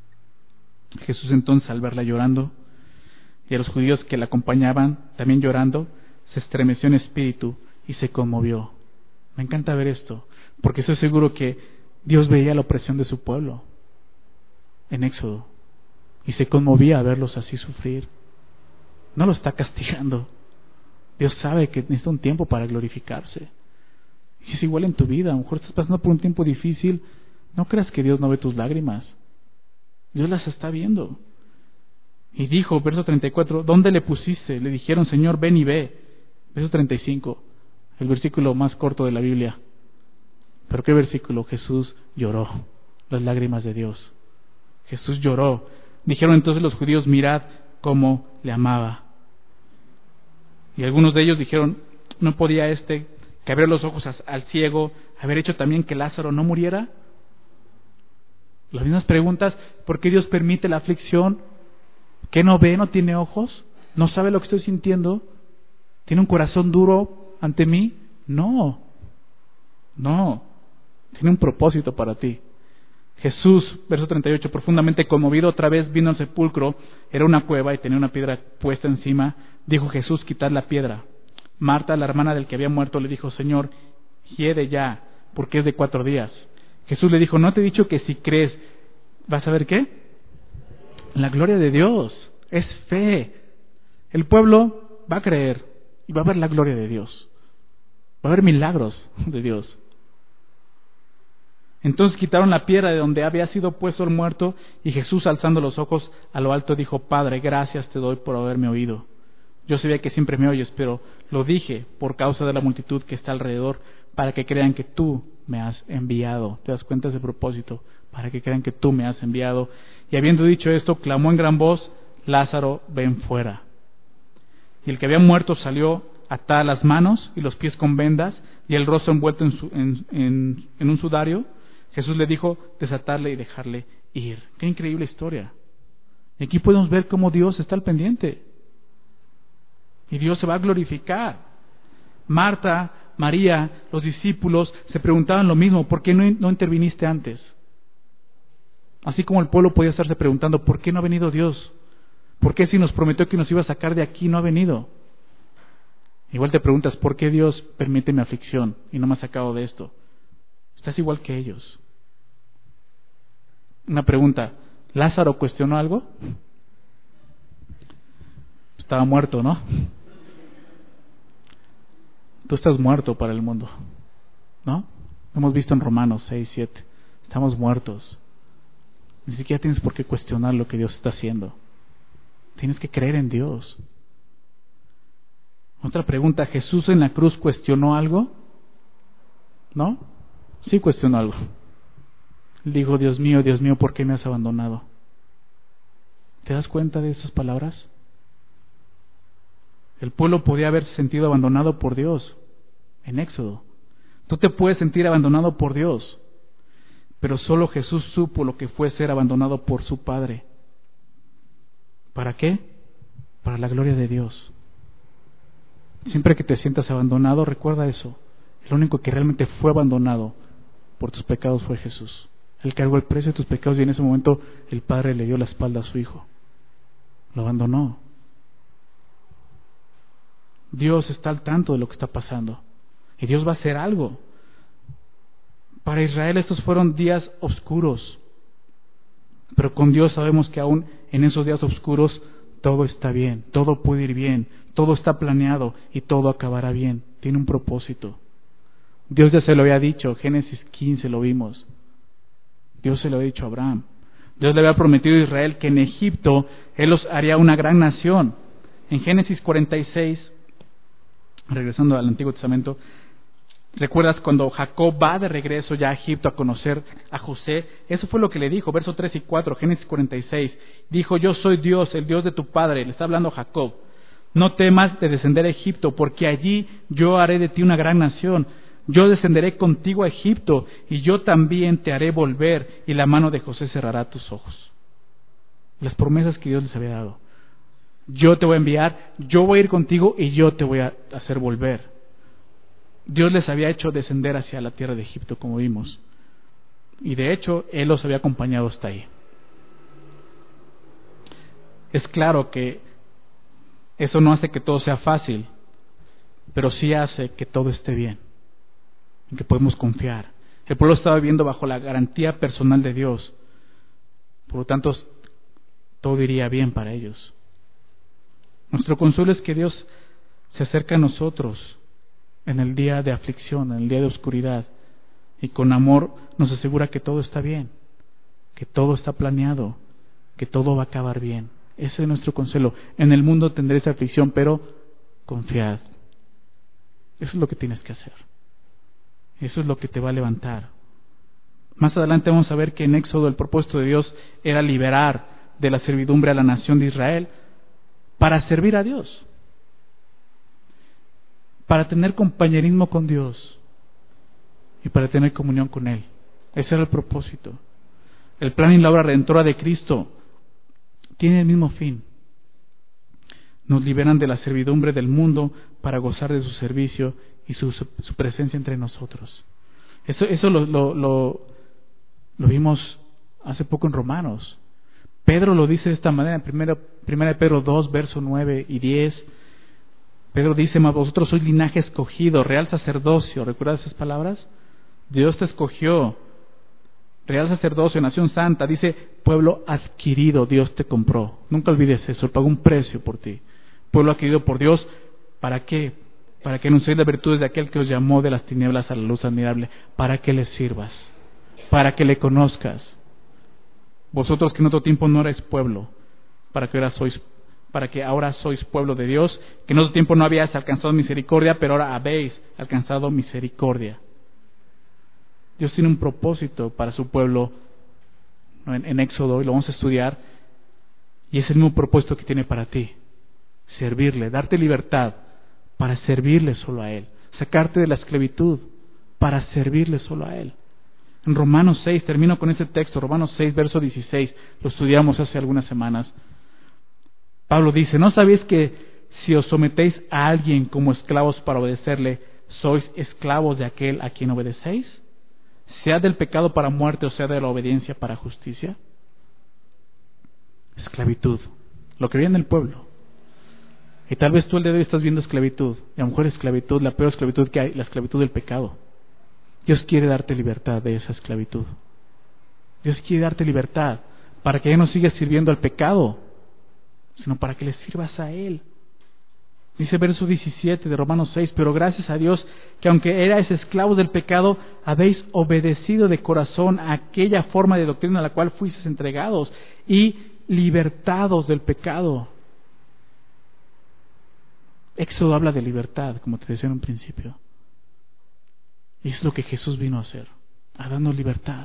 Jesús entonces, al verla llorando, y a los judíos que la acompañaban también llorando, se estremeció en espíritu y se conmovió. Me encanta ver esto, porque estoy seguro que Dios veía la opresión de su pueblo en Éxodo y se conmovía a verlos así sufrir. No lo está castigando. Dios sabe que necesita un tiempo para glorificarse. Y es igual en tu vida. A lo mejor estás pasando por un tiempo difícil. No creas que Dios no ve tus lágrimas. Dios las está viendo. Y dijo, verso treinta y cuatro, ¿dónde le pusiste? Le dijeron, Señor, ven y ve. Verso treinta y cinco, el versículo más corto de la Biblia. ¿Pero qué versículo? Jesús lloró las lágrimas de Dios. Jesús lloró. Dijeron entonces los judíos, mirad cómo le amaba. Y algunos de ellos dijeron, ¿no podía este que abrió los ojos al ciego haber hecho también que Lázaro no muriera? Las mismas preguntas, ¿por qué Dios permite la aflicción? ¿Qué no ve? ¿No tiene ojos? ¿No sabe lo que estoy sintiendo? ¿Tiene un corazón duro ante mí? No, no, tiene un propósito para ti. Jesús, verso treinta y ocho, profundamente conmovido, otra vez vino al sepulcro, era una cueva y tenía una piedra puesta encima. Dijo Jesús, quitad la piedra. Marta, la hermana del que había muerto, le dijo, Señor, hiede ya, porque es de cuatro días. Jesús le dijo, ¿no te he dicho que si crees, vas a ver qué? La gloria de Dios, es fe. El pueblo va a creer y va a ver la gloria de Dios. Va a haber milagros de Dios. Entonces quitaron la piedra de donde había sido puesto el muerto, y Jesús, alzando los ojos a lo alto, dijo, Padre, gracias te doy por haberme oído. Yo sabía que siempre me oyes, pero lo dije por causa de la multitud que está alrededor, para que crean que tú me has enviado. ¿Te das cuenta de ese propósito? Para que crean que tú me has enviado. Y habiendo dicho esto, clamó en gran voz, Lázaro, ven fuera. Y el que había muerto salió, atada las manos y los pies con vendas, y el rostro envuelto en, su, en, en, en un sudario, Jesús le dijo desatarle y dejarle ir. ¡Qué increíble historia! Y aquí podemos ver cómo Dios está al pendiente. Y Dios se va a glorificar. Marta, María, los discípulos se preguntaban lo mismo: ¿por qué no, no interviniste antes? Así como el pueblo podía estarse preguntando: ¿por qué no ha venido Dios? ¿Por qué si nos prometió que nos iba a sacar de aquí no ha venido? Igual te preguntas: ¿por qué Dios permite mi aflicción y no me ha sacado de esto? Estás igual que ellos. Una pregunta: ¿Lázaro cuestionó algo? Estaba muerto, ¿no? Tú estás muerto para el mundo, ¿no? Hemos visto en Romanos seis, siete. Estamos muertos. Ni siquiera tienes por qué cuestionar lo que Dios está haciendo. Tienes que creer en Dios. Otra pregunta: ¿Jesús en la cruz cuestionó algo? ¿No? Sí cuestionó algo. Dijo: Dios mío, Dios mío, ¿por qué me has abandonado? ¿Te das cuenta de esas palabras? El pueblo podía haberse sentido abandonado por Dios en Éxodo. Tú te puedes sentir abandonado por Dios, pero solo Jesús supo lo que fue ser abandonado por su Padre. ¿Para qué? Para la gloria de Dios. Siempre que te sientas abandonado, recuerda eso. El único que realmente fue abandonado por tus pecados fue Jesús. Él cargó el precio de tus pecados y en ese momento el Padre le dio la espalda a su Hijo. Lo abandonó. Dios está al tanto de lo que está pasando y Dios va a hacer algo. Para Israel estos fueron días oscuros, pero con Dios sabemos que aún en esos días oscuros todo está bien, todo puede ir bien, todo está planeado y todo acabará bien. Tiene un propósito. Dios ya se lo había dicho, Génesis quince lo vimos. Dios se lo había dicho a Abraham. Dios le había prometido a Israel que en Egipto Él los haría una gran nación. En Génesis cuarenta y seis, regresando al Antiguo Testamento, ¿recuerdas cuando Jacob va de regreso ya a Egipto a conocer a José? Eso fue lo que le dijo, versos tres y cuatro, Génesis cuarenta y seis. Dijo: yo soy Dios, el Dios de tu padre. Le está hablando a Jacob. No temas de descender a Egipto, porque allí yo haré de ti una gran nación. Yo descenderé contigo a Egipto, y yo también te haré volver, y la mano de José cerrará tus ojos. Las promesas que Dios les había dado. Yo te voy a enviar, yo voy a ir contigo y yo te voy a hacer volver. Dios les había hecho descender hacia la tierra de Egipto, como vimos. Y de hecho, Él los había acompañado hasta ahí. Es claro que eso no hace que todo sea fácil, pero sí hace que todo esté bien, en que podemos confiar. El pueblo estaba viviendo bajo la garantía personal de Dios. Por lo tanto, todo iría bien para ellos. Nuestro consuelo es que Dios se acerca a nosotros en el día de aflicción, en el día de oscuridad, y con amor nos asegura que todo está bien, que todo está planeado, que todo va a acabar bien. Ese es nuestro consuelo. En el mundo tendréis aflicción, pero confiad. Eso es lo que tienes que hacer. Eso es lo que te va a levantar. Más adelante vamos a ver que en Éxodo el propósito de Dios era liberar de la servidumbre a la nación de Israel para servir a Dios, para tener compañerismo con Dios y para tener comunión con Él. Ese era el propósito. El plan y la obra redentora de Cristo tiene el mismo fin. Nos liberan de la servidumbre del mundo para gozar de su servicio y su, su presencia entre nosotros. Eso, eso lo, lo, lo, lo vimos hace poco en Romanos. Pedro lo dice de esta manera en primera, primera de Pedro dos, versos nueve y diez. Pedro dice: mas vosotros sois linaje escogido, real sacerdocio. ¿Recuerdas esas palabras? Dios te escogió, real sacerdocio, nación santa. Dice: pueblo adquirido, Dios te compró. Nunca olvides eso, Él pagó un precio por ti. Pueblo adquirido por Dios, ¿para qué? Para que anunciéis las virtudes de aquel que os llamó de las tinieblas a la luz admirable, para que le sirvas, para que le conozcas. Vosotros que en otro tiempo no erais pueblo, para que ahora sois, para que ahora sois pueblo de Dios, que en otro tiempo no habíais alcanzado misericordia, pero ahora habéis alcanzado misericordia. Dios tiene un propósito para su pueblo en, en Éxodo, y lo vamos a estudiar, y es el mismo propósito que tiene para ti: servirle, darte libertad para servirle solo a Él, sacarte de la esclavitud para servirle solo a Él. En Romanos seis, termino con este texto, Romanos seis, verso dieciséis, lo estudiamos hace algunas semanas. Pablo dice, ¿no sabéis que si os sometéis a alguien como esclavos para obedecerle, sois esclavos de aquel a quien obedecéis? Sea del pecado para muerte o sea de la obediencia para justicia. Esclavitud, lo que viene del pueblo. Y tal vez tú el día de hoy estás viendo esclavitud, y a lo mejor esclavitud, la peor esclavitud que hay, la esclavitud del pecado. Dios quiere darte libertad de esa esclavitud. Dios quiere darte libertad para que ya no sigas sirviendo al pecado, sino para que le sirvas a Él. Dice verso diecisiete de Romanos seis, pero gracias a Dios que aunque erais esclavos del pecado, habéis obedecido de corazón a aquella forma de doctrina a la cual fuisteis entregados y libertados del pecado. Éxodo habla de libertad, como te decía en un principio. Y es lo que Jesús vino a hacer, a darnos libertad.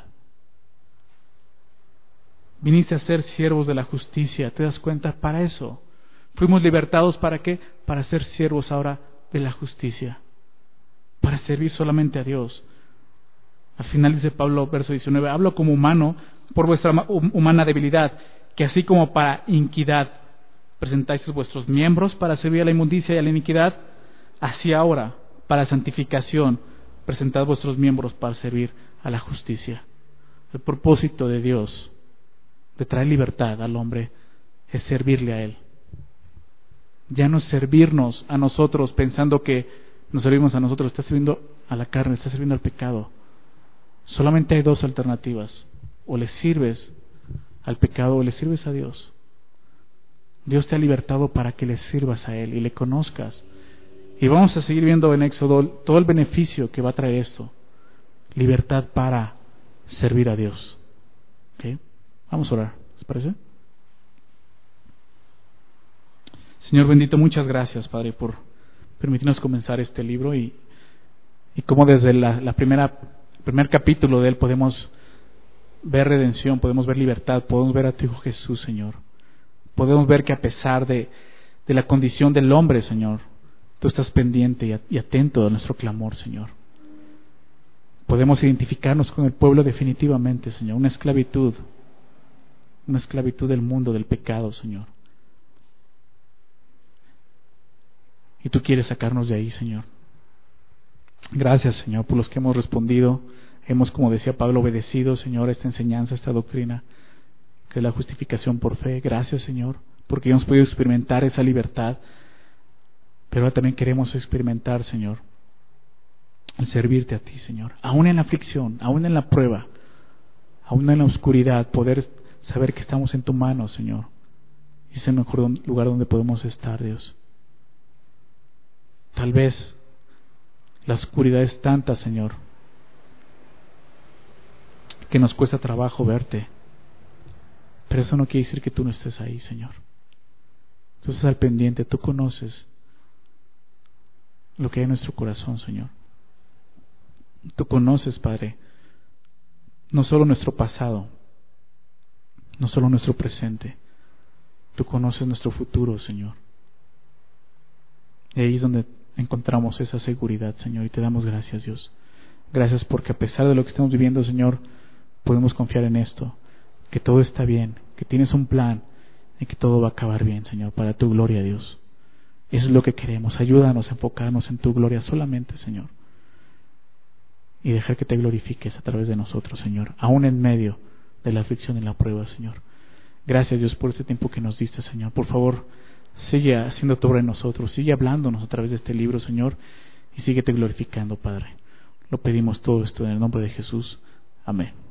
Viniste a ser siervos de la justicia, ¿te das cuenta? Para eso. Fuimos libertados, ¿para qué? Para ser siervos ahora de la justicia, para servir solamente a Dios. Al final dice Pablo, verso diecinueve, hablo como humano por vuestra humana debilidad, que así como para iniquidad presentáis vuestros miembros para servir a la inmundicia y a la iniquidad, así ahora, para santificación, presentad vuestros miembros para servir a la justicia. El propósito de Dios de traer libertad al hombre es servirle a Él. Ya no es servirnos a nosotros pensando que nos servimos a nosotros, está sirviendo a la carne, está sirviendo al pecado. Solamente hay dos alternativas: o le sirves al pecado o le sirves a Dios. Dios te ha libertado para que le sirvas a Él y le conozcas. Y vamos a seguir viendo en Éxodo todo el beneficio que va a traer esto: libertad para servir a Dios. ¿Okay? Vamos a orar, ¿les parece? Señor bendito, muchas gracias, Padre, por permitirnos comenzar este libro y, y cómo desde la, la primera, el primer capítulo de él podemos ver redención, podemos ver libertad, podemos ver a tu Hijo Jesús, Señor. Podemos ver que a pesar de, de la condición del hombre, Señor, tú estás pendiente y, y atento a nuestro clamor, Señor. Podemos identificarnos con el pueblo definitivamente, Señor, una esclavitud, una esclavitud del mundo, del pecado, Señor. Y tú quieres sacarnos de ahí, Señor. Gracias, Señor, por los que hemos respondido. Hemos, como decía Pablo, obedecido, Señor, a esta enseñanza, a esta doctrina, que es la justificación por fe. Gracias, Señor, porque hemos podido experimentar esa libertad. Pero ahora también queremos experimentar, Señor, el servirte a ti, Señor. Aún en la aflicción, aún en la prueba, aún en la oscuridad, poder saber que estamos en tu mano, Señor. Y es el mejor lugar donde podemos estar, Dios. Tal vez la oscuridad es tanta, Señor, que nos cuesta trabajo verte. Pero eso no quiere decir que tú no estés ahí, Señor. Tú estás al pendiente, tú conoces lo que hay en nuestro corazón, Señor. Tú conoces, Padre, no solo nuestro pasado, no solo nuestro presente, tú conoces nuestro futuro, Señor. Y ahí es donde encontramos esa seguridad, Señor, y te damos gracias, Dios. Gracias porque a pesar de lo que estamos viviendo, Señor, podemos confiar en esto, que todo está bien, que tienes un plan y que todo va a acabar bien, Señor, para tu gloria, Dios. Eso es lo que queremos. Ayúdanos a enfocarnos en tu gloria solamente, Señor, y dejar que te glorifiques a través de nosotros, Señor, aún en medio de la aflicción y la prueba, Señor. Gracias, Dios, por este tiempo que nos diste, Señor. Por favor, sigue haciendo tu obra en nosotros, sigue hablándonos a través de este libro, Señor, y síguete glorificando, Padre. Lo pedimos todo esto en el nombre de Jesús. Amén.